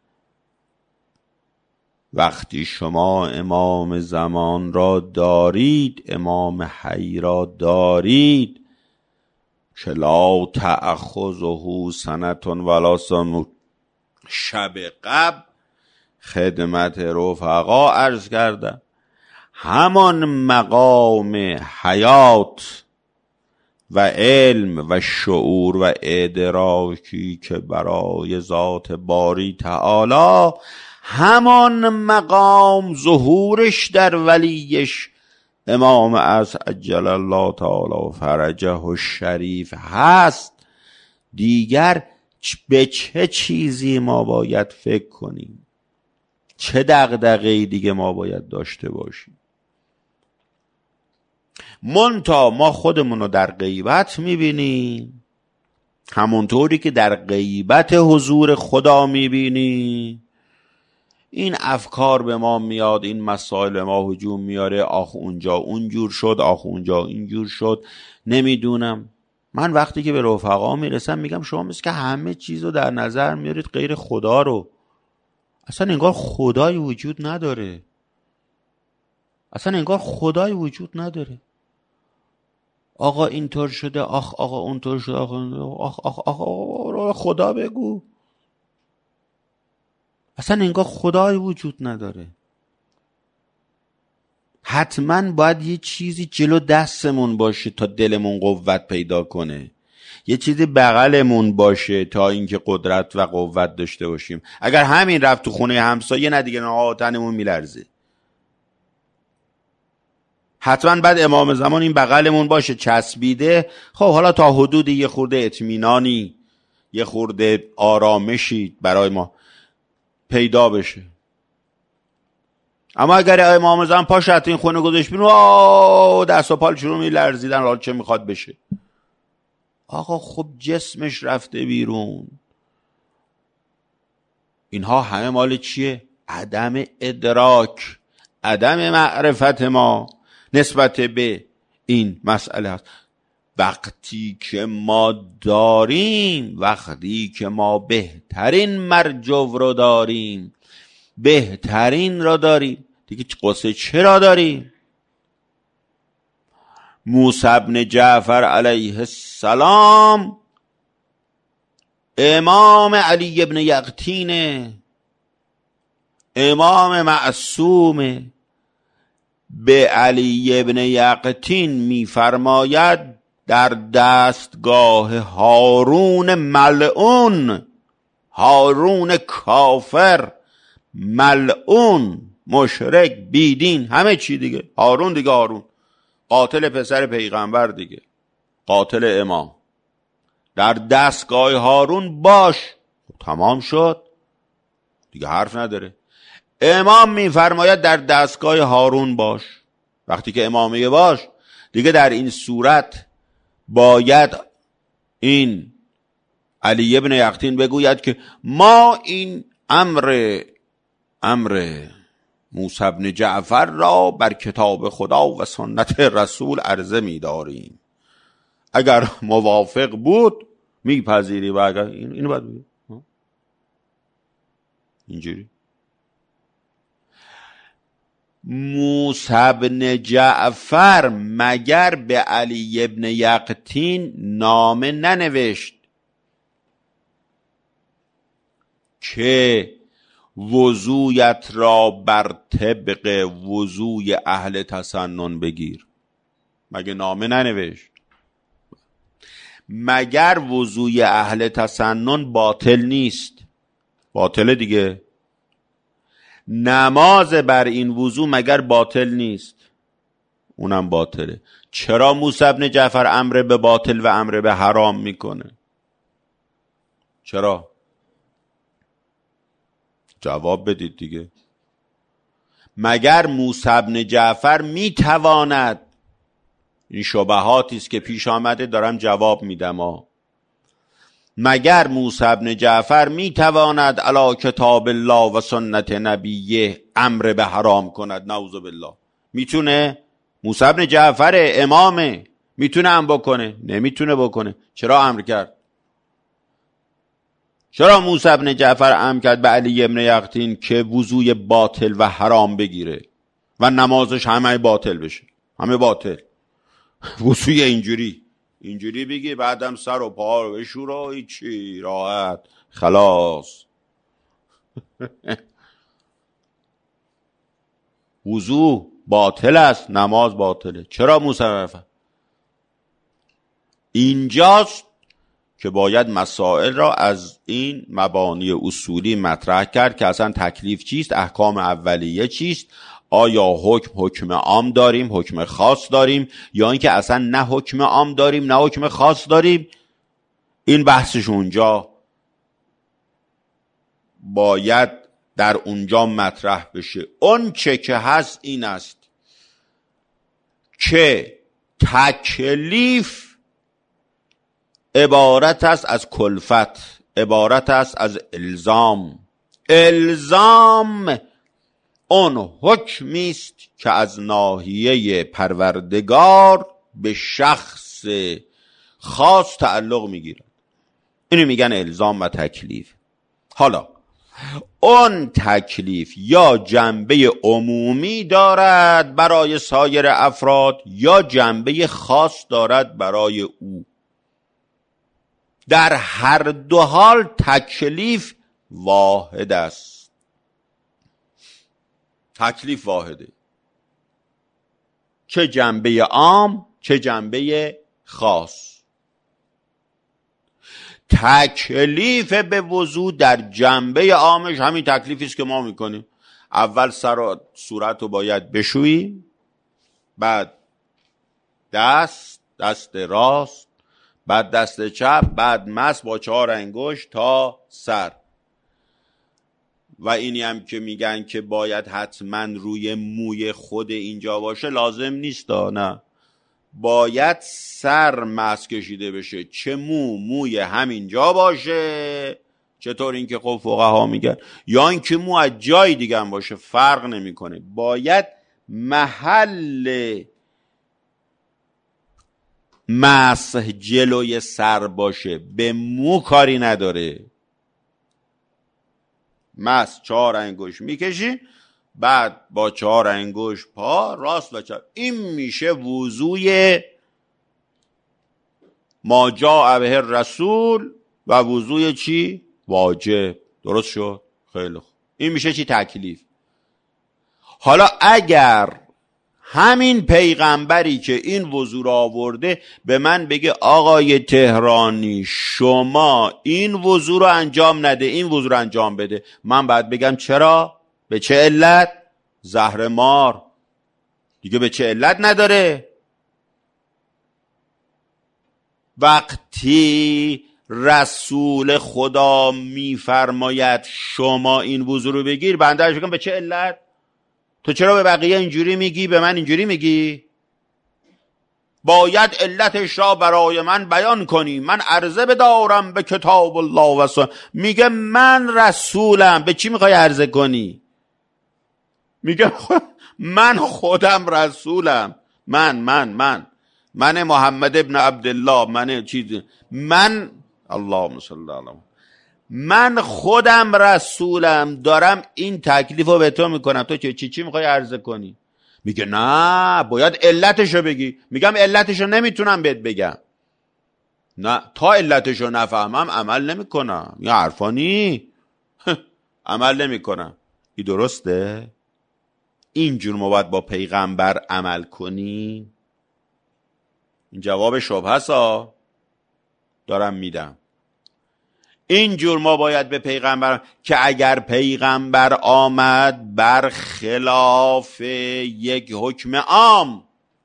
وقتی شما امام زمان را دارید، امام حی را دارید، که لا تأخذه سنة ولا سمو، شب قبل خدمت رفقا عرض کردم همان مقام حیات و علم و شعور و ادراکی که برای ذات باری تعالی همان مقام ظهورش در ولیش امام از عجل الله تعالی فرجه الشریف هست. دیگر به چه چیزی ما باید فکر کنیم؟ چه دغدغه‌ای دیگه ما باید داشته باشیم؟ منتها ما خودمون رو در غیبت میبینیم، همونطوری که در غیبت حضور خدا میبینیم. این افکار به ما میاد، این مسائل به ما هجوم میاره، آخ اونجا اونجور شد، آخ اونجا اینجور شد، نمیدونم. من وقتی که به رفقا میرسم میگم شما مثل که همه چیز رو در نظر میارید غیر خدا رو. اصلا انگار خدایی وجود نداره، اصلا انگار خدایی وجود نداره. آقا اینطور شده، آخ آقا اونطور شده، آخ آخ آخ, آخ, آخ خدا بگو. اصلا انگار خدایی وجود نداره. حتما باید یه چیزی جلو دستمون باشه تا دلمون قوت پیدا کنه، یه چیزی بغلمون باشه تا اینکه قدرت و قوت داشته باشیم. اگر همین رفت تو خونه همسایه، نه دیگه نه تنمون میلرزه. حتما بعد امام زمان این بغلمون باشه چسبیده. خب حالا تا حدود یه خورده اطمینانی، یه خورده آرامشی برای ما پیدا بشه. اما اگر امام زن پاش حتی این خونه گذاشت بیرون، آه دست و پال شروع میلرزیدن، حالا چه میخواد بشه؟ آقا خب جسمش رفته بیرون. اینها همه مال چیه؟ عدم ادراک، عدم معرفت ما نسبت به این مسئله هست. وقتی که ما داریم، وقتی که ما بهترین مرجو رو داریم، بهترین را داریم، دیگه قصه چرا داریم؟ موسی بن جعفر علیه السلام امام علی ابن یقطینه، امام معصومه. به علی ابن یقطین میفرماید در دستگاه هارون ملعون، هارون کافر، ملعون، مشرک، بیدین، همه چی دیگه. هارون دیگه، هارون قاتل پسر پیغمبر دیگه، قاتل امام. در دستگاه هارون باش. تمام شد دیگه، حرف نداره. امام میفرماید در دستگاه هارون باش. وقتی که امام میگه باش، دیگه در این صورت باید این علی ابن یقطین بگوید که ما این امر امر موسی بن جعفر را بر کتاب خدا و سنت رسول عرضه می داریم، اگر موافق بود میپذیری و اگر این اینو باید بگی. اینجوری موسی بن جعفر مگر به علی ابن یقطین نامه ننوشت که وضویت را بر طبق وضوی اهل تسنن بگیر؟ مگه نامه ننوشت؟ مگر وضوی اهل تسنن باطل نیست؟ باطله دیگه. نماز بر این وضو مگر باطل نیست؟ اونم باطله. چرا موسی بن جعفر امر به باطل و امر به حرام میکنه؟ چرا؟ جواب بدید دیگه. مگر موسی بن جعفر میتواند، این شبهاتی است که پیش آمده دارم جواب میدم ها، مگر موسی بن جعفر میتواند علی کتاب الله و سنت نبیه امر به حرام کند؟ نعوذ بالله. میتونه؟ موسی بن جعفر امامه، میتونه هم بکنه؟ نمیتونه بکنه. چرا امر کرد؟ چرا موسی بن جعفر امر کرد به علی ابن یقطین که وضوی باطل و حرام بگیره و نمازش همه باطل بشه؟ همه باطل. وضوی اینجوری اینجوری بگی، بعدم سر و پا رو بشور، چی راحت خلاص. وضو باطل است، نماز باطله. چرا موسی بن؟ اینجاست که باید مسائل را از این مبانی اصولی مطرح کرد که اصلا تکلیف چیست، احکام اولیه چیست، آیا حکم حکم عام داریم، حکم خاص داریم، یا اینکه اصلا نه حکم عام داریم نه حکم خاص داریم. این بحثش اونجا باید در اونجا مطرح بشه. اون چه که هست این است که تکلیف عبارت است از کلفت، عبارت است از الزام. الزام اون حکمی است که از ناحیه پروردگار به شخص خاص تعلق میگیرد. اینو میگن الزام و تکلیف. حالا اون تکلیف یا جنبه عمومی دارد برای سایر افراد یا جنبه خاص دارد برای او. در هر دو حال تکلیف واحد است. تکلیف واحده، چه جنبه عام چه جنبه خاص. تکلیف به وضو در جنبه عامش همین تکلیفی است که ما میکنیم. اول سر و صورت رو باید بشویی، بعد دست دست راست، بعد دست چپ، بعد مس با چهار انگشت تا سر. و اینی هم که میگن که باید حتما روی موی خود اینجا باشه لازم نیست، نه، باید سر مس کشیده بشه، چه مو موی همینجا باشه، چطور این که خب فقها میگن، یا این که مو از جای دیگه هم باشه، فرق نمیکنه، باید محل مسح جلوی سر باشه، به مو کاری نداره. مسح چهار انگوش میکشی، بعد با چهار انگوش پا راست و چپ، این میشه وضوی ما جاء به الرسول و وضوی چی؟ واجب. درست شد؟ خیلی خوب. این میشه چی؟ تکلیف. حالا اگر همین پیغمبری که این وضو را آورده به من بگه آقای تهرانی شما این وضو رو انجام نده، این وضو رو انجام بده، من باید بگم چرا؟ به چه علت؟ زهر مار دیگه، به چه علت نداره؟ وقتی رسول خدا میفرماید شما این وضو رو بگیر، بنده ازش بگم به چه علت؟ تو چرا به بقیه اینجوری میگی به من اینجوری میگی؟ باید علتش را برای من بیان کنی، من عرضه بدارم به کتاب الله و سنت. میگه من رسولم، به چی میخوای عرضه کنی؟ میگه من خودم رسولم، من من من من محمد ابن عبدالله، من چیز من اللهم صل علی محمد، من خودم رسولم، دارم این تکلیف رو به تو میکنم، تو چی چی, چی میخوای عرضه کنی؟ میگه نه باید علتشو بگی. میگم علتشو نمیتونم بهت بگم، نه تا علتشو نفهمم عمل نمیکنم، یا عرفانی عمل نمیکنم. این درسته؟ اینجور ما باید با پیغمبر عمل کنیم؟ این جواب شبهه است دارم میدم. اینجور ما باید به پیغمبر، که اگر پیغمبر آمد بر خلاف یک حکم عام،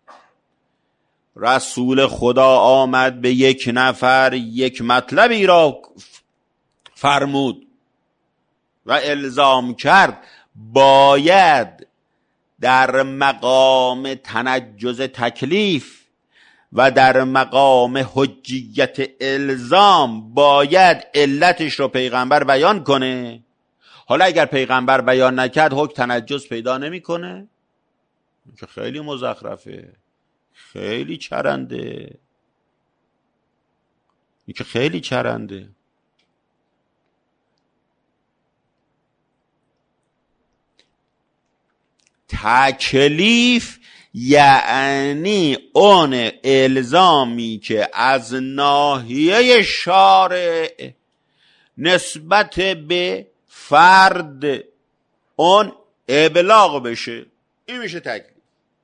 رسول خدا آمد به یک نفر یک مطلبی را فرمود و الزام کرد، باید در مقام تنجز تکلیف و در مقام حجیت الزام باید علتش رو پیغمبر بیان کنه. حالا اگر پیغمبر بیان نکرد حکم تنجس پیدا نمیکنه، که خیلی مزخرفه، خیلی چرنده، این که خیلی چرنده. تکلیف یعنی اون الزامی که از ناحیه شارع نسبت به فرد اون ابلاغ بشه، این میشه تکلیف.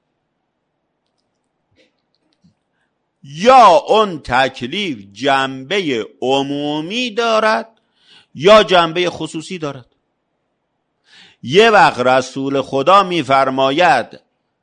یا اون تکلیف جنبه عمومی دارد یا جنبه خصوصی دارد. یه وقت رسول خدا میفرماید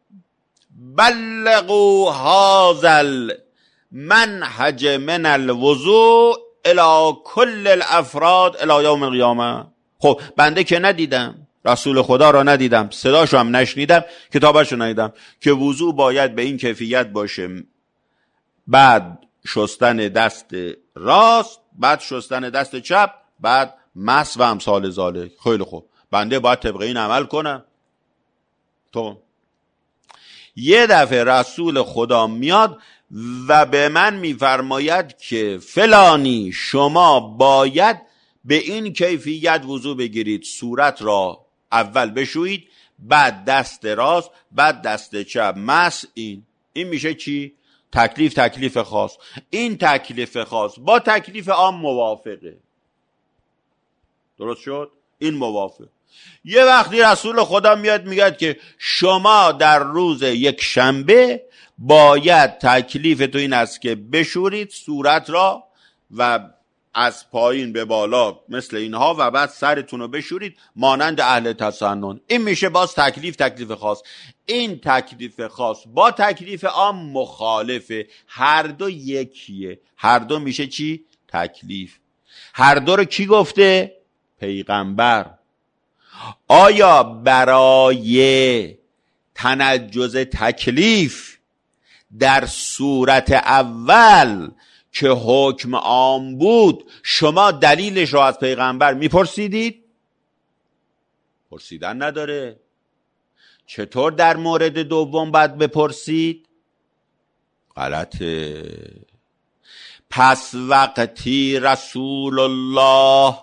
بلغوا هذا المنهج من الوضوء الى کل الافراد الى یوم القیامه. خب بنده که ندیدم، رسول خدا را ندیدم، صداشو هم نشنیدم، کتابشو ندیدم که وضوء باید به این کیفیت باشه، بعد شستن دست راست، بعد شستن دست چپ، بعد مس و امثال ذالک. خیلی خوب، بنده باید طبق این عمل کنم. تو یه دفعه رسول خدا میاد و به من میفرماید که فلانی شما باید به این کیفیت وضو بگیرید، صورت را اول بشویید، بعد دست راست، بعد دست چپ، مس. این این میشه چی؟ تکلیف. تکلیف خاص. این تکلیف خاص با تکلیف عام موافقه. درست شد؟ این موافق. یه وقتی رسول خدا میاد میگه که شما در روز یک شنبه باید تکلیف تو این است که بشورید صورت را و از پایین به بالا مثل اینها و بعد سرتون رو بشورید مانند اهل تسنن. این میشه باز تکلیف. تکلیف خاص. این تکلیف خاص با تکلیف عام مخالفه، هر دو یکیه، هر دو میشه چی؟ تکلیف. هر دو رو کی گفته؟ پیغمبر. آیا برای تنجز تکلیف در صورت اول که حکم عام بود شما دلیلش را از پیغمبر میپرسیدید؟ پرسیدن نداره. چطور در مورد دوم باید بپرسید؟ غلطه. پس وقتی رسول الله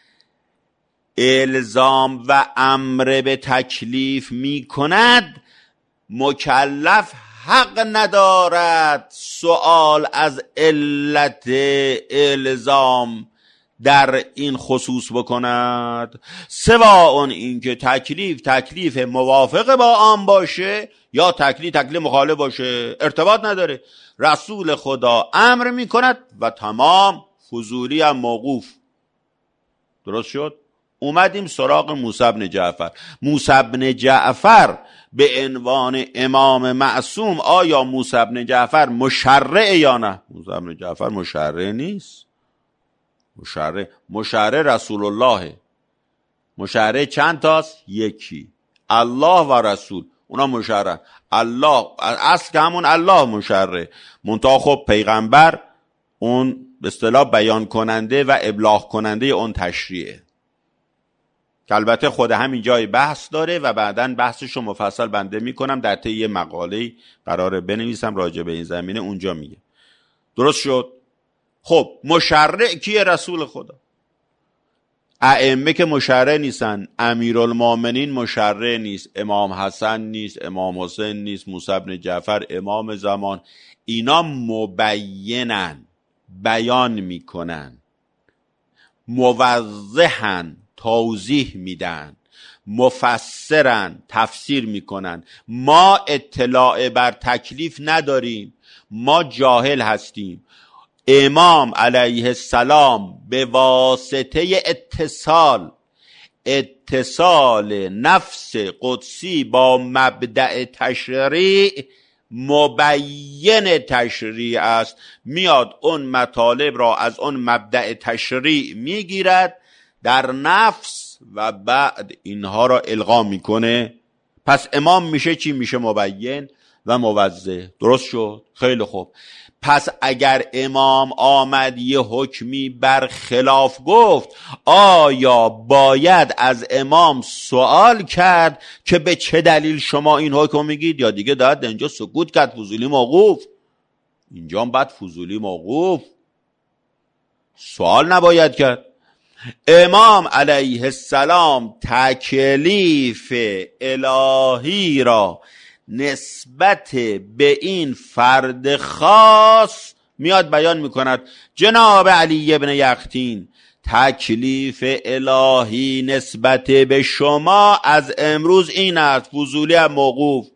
الزام و امر به تکلیف می کند، مکلف حق ندارد سوال از علت الزام در این خصوص بکند، سواء این که تکلیف تکلیف موافق با آن باشه یا تکلیف تکلیف مخالف باشه، ارتباط نداره. رسول خدا امر می کند و تمام، فضولی هم موقوف. درست شد؟ اومدیم سراغ موسی بن جعفر. موسی بن جعفر به عنوان امام معصوم، آیا موسی بن جعفر مشرع یا نه؟ موسی بن جعفر مشرع نیست. مشرع مشرع رسول الله. مشرع چند تاست؟ یکی، الله و رسول. اونا مشرع. الله اصل که همون الله مشرع، منتها خب پیغمبر اون به اصطلاح بیان کننده و ابلاغ کننده اون تشریعه، که البته خود همین جای بحث داره و بعداً بحثشو مفصل بنده میکنم، در طی یه مقاله‌ای قراره بنویسم راجع به این زمینه، اونجا میگه. درست شد؟ خب مشرع کیه؟ رسول خدا. ائمه که مشرع نیستن، امیرالمومنین مشرع نیست، امام حسن نیست، امام حسین نیست، موسی بن جعفر امام زمان، اینا مبینن، بیان میکنن، موضحن، توضیح میدن، مفسرن، تفسیر میکنن. ما اطلاع بر تکلیف نداریم، ما جاهل هستیم. امام علیه السلام به واسطه اتصال اتصال نفس قدسی با مبدأ تشریع مبین تشریع است، میاد اون مطالب را از اون مبدأ تشریع میگیرد در نفس و بعد اینها را القا میکنه. پس امام میشه چی؟ میشه مبین و موضح. درست شد؟ خیلی خوب. پس اگر امام آمد یه حکمی بر خلاف گفت، آیا باید از امام سوال کرد که به چه دلیل شما این حکم میگید، یا دیگه داد اینجا سکوت کرد، فضولی موقوف؟ اینجا هم بعد فضولی موقوف، سوال نباید کرد. امام علیه السلام تکلیف الهی را نسبت به این فرد خاص میاد بیان میکند. جناب علی ابن یقطین، تکلیف الهی نسبت به شما از امروز این است، فضولی هم موقوف.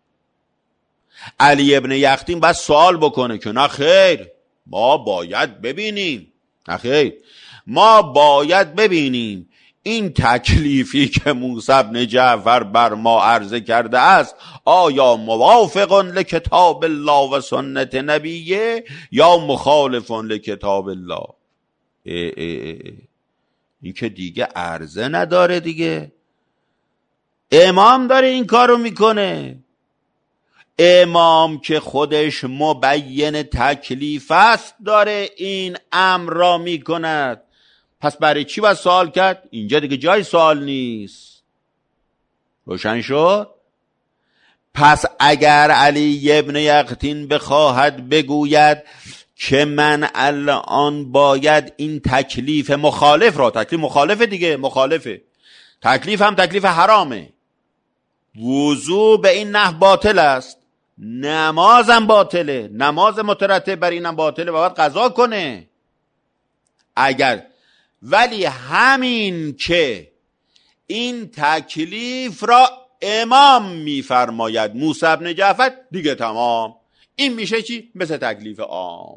علی ابن یقطین باید سوال بکنه که نه خیر، ما باید ببینیم، نه خیر، ما باید ببینیم این تکلیفی که موسی بن جعفر بر ما عرضه کرده است آیا موافق لکتاب الله و سنت نبیه یا مخالف لکتاب الله. ای ای ای. این که دیگه عرضه نداره دیگه، امام داره این کارو میکنه. امام که خودش مبین تکلیف است داره این امر را میکند. پس برای چی باید سوال کرد؟ اینجا دیگه جای سوال نیست. روشن شد؟ پس اگر علی ابن یقطین بخواهد بگوید که من الان باید این تکلیف مخالف را، تکلیف مخالفه دیگه، مخالفه، تکلیف هم تکلیف حرامه، وضو به این نحو باطل است، نمازم باطله، نماز مترتب بر اینم باطله و باید قضا کنه. اگر ولی همین که این تکلیف را امام میفرماید موسی بن جعفر، دیگه تمام. این میشه چی؟ مثل تکلیف عام.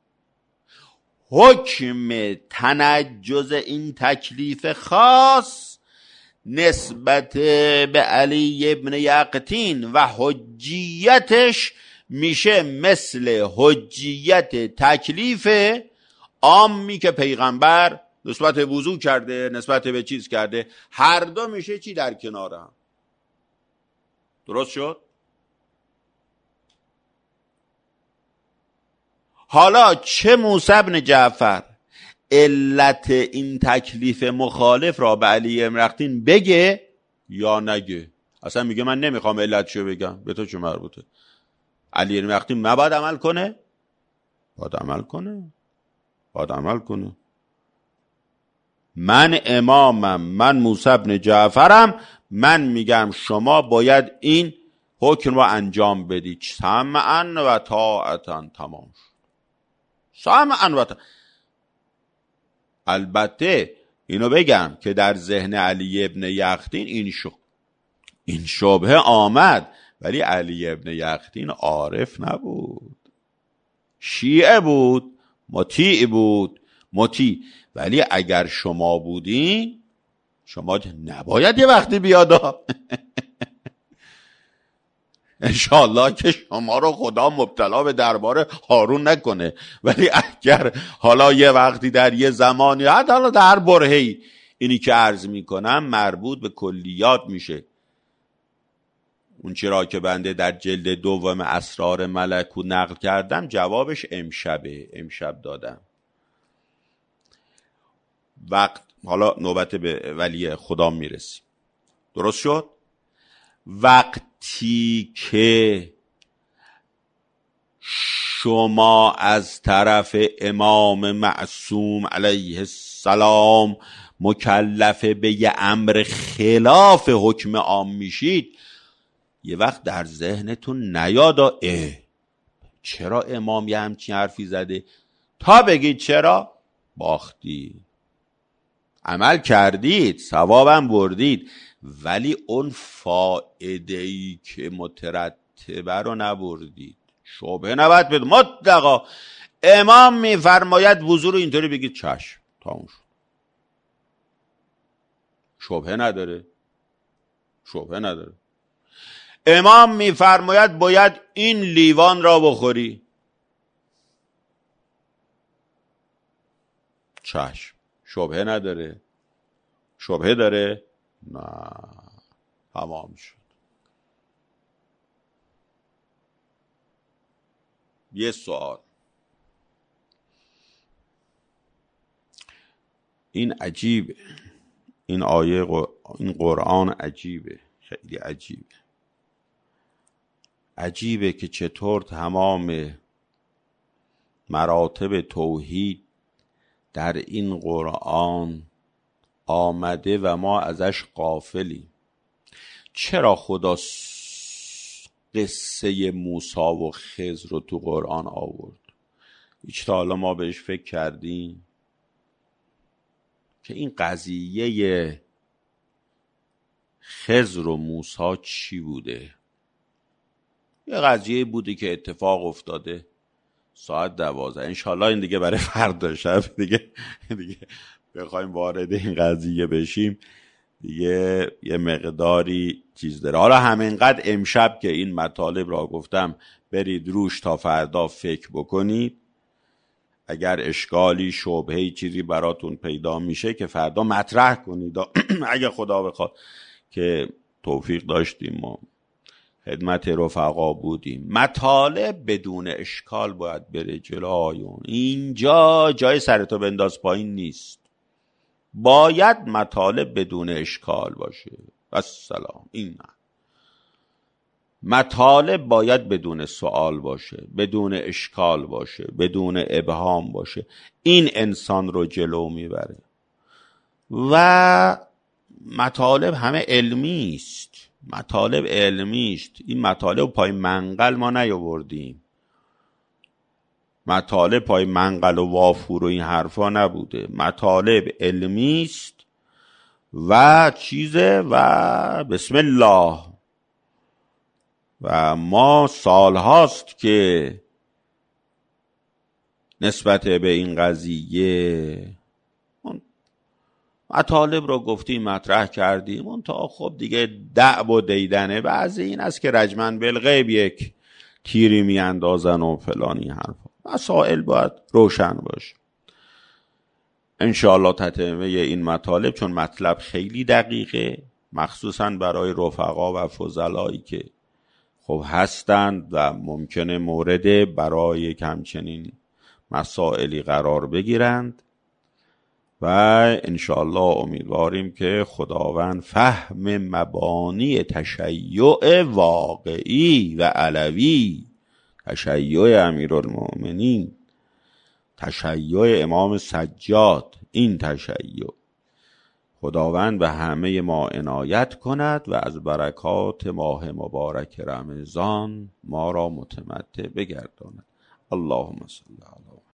حکم تنجز این تکلیف خاص نسبت به علی ابن یقطین و حجیتش میشه مثل حجیت تکلیف عامی که پیغمبر نسبت به وضو کرده، نسبت به چیز کرده، هر دو میشه چی؟ در کنار هم. درست شد؟ حالا چه موسی بن جعفر علت این تکلیف مخالف را به علی ابن رختین بگه یا نگه، اصلا میگه من نمیخوام علتشو بگم، به تو چه مربوطه؟ علی ابن رختین نباید عمل کنه؟ باید عمل کنه، باید عمل کنه. من امامم، من موسی بن جعفرم، من میگم شما باید این حکم رو انجام بدید. سمعا و طاعتا. تمام شد. سمعا و طاعتا. البته اینو بگم که در ذهن علی ابن یقطین این شو این شبهه آمد، ولی علی ابن یقطین عارف نبود، شیعه بود، مطیع بود، مطیع. ولی اگر شما بودین شما نباید یه وقتی بیادا انشاءالله که شما رو خدا مبتلا به دربار هارون نکنه، ولی اگر حالا یه وقتی در یه زمانی، حالا در برهی، اینی که عرض میکنم مربوط به کلیات میشه. اون چرا که بنده در جلد دوم اسرار ملکوت نقل کردم جوابش امشبه، امشب دادم. وقت حالا نوبت به ولی خدا میرسیم. درست شد؟ وقتی که شما از طرف امام معصوم علیه السلام مکلف به یه امر خلاف حکم عام میشید، یه وقت در ذهنتون نیادا اه چرا امام یه همچین حرفی زده، تا بگید چرا باختی، عمل کردید، ثوابم بردید، ولی اون فایده‌ای که مترتبه رو نبردید. شبهه نباید بده. مطلقا امام میفرماید وضو رو اینطوری بگید، چشم، تموم شد. شبهه نداره، شبهه نداره. امام میفرماید باید این لیوان را بخوری، چشم، شبهه نداره. شبهه داره؟ نه، تمام شد. یه سوال، این عجیبه، این آیه قر... این قرآن عجیبه، خیلی عجیبه. عجیبه که چطور تمام مراتب توحید در این قرآن آمده و ما ازش غافلیم. چرا خدا قصه موسی و خضر رو تو قرآن آورد؟ هیچ تا حالا ما بهش فکر کردیم که این قضیه خضر و موسی چی بوده؟ یه قضیه بوده که اتفاق افتاده ساعت دوازده. انشالله این دیگه برای فردا شب دیگه دیگه بخوایم وارد این قضیه بشیم دیگه یه مقداری چیز داره. حالا همینقدر امشب که این مطالب را گفتم برید روش تا فردا فکر بکنید. اگر اشکالی، شبهه‌ای، چیزی براتون پیدا میشه که فردا مطرح کنید اگه خدا بخواد که توفیق داشتیم ما خدمت رفقا بودیم. مطالب بدون اشکال باید بره جلو آیون. اینجا جای سرتو بنداز پایین نیست، باید مطالب بدون اشکال باشه. السلام. این نه، مطالب باید بدون سوال باشه، بدون اشکال باشه، بدون ابهام باشه. این انسان رو جلو میبره. و مطالب همه علمی است، مطالب علمی است. این مطالب پای منقل ما نیاوردیم، مطالب پای منقل و وافور و این حرفا نبوده. مطالب علمی است و چیزه و بسم الله. و ما سالهاست که نسبت به این قضیه مطالب رو گفتیم، مطرح کردیم. اون تا خب دیگه دعب و دیدنه. بعضی این است که رجمن بالغیب یک تیری می اندازن و فلانی حرفا. مسائل باید روشن باشه. انشاءالله تتمه این مطالب، چون مطلب خیلی دقیقه، مخصوصا برای رفقا و فضلایی که خب هستند و ممکنه مورد برای همچنین مسائلی قرار بگیرند، و انشاءالله امیدواریم که خداوند فهم مبانی تشیع واقعی و علوی، تشیع امیرالمؤمنین، تشیع امام سجاد، این تشیع خداوند به همه ما عنایت کند و از برکات ماه مبارک رمضان ما را متمتع بگرداند. اللهم صل علی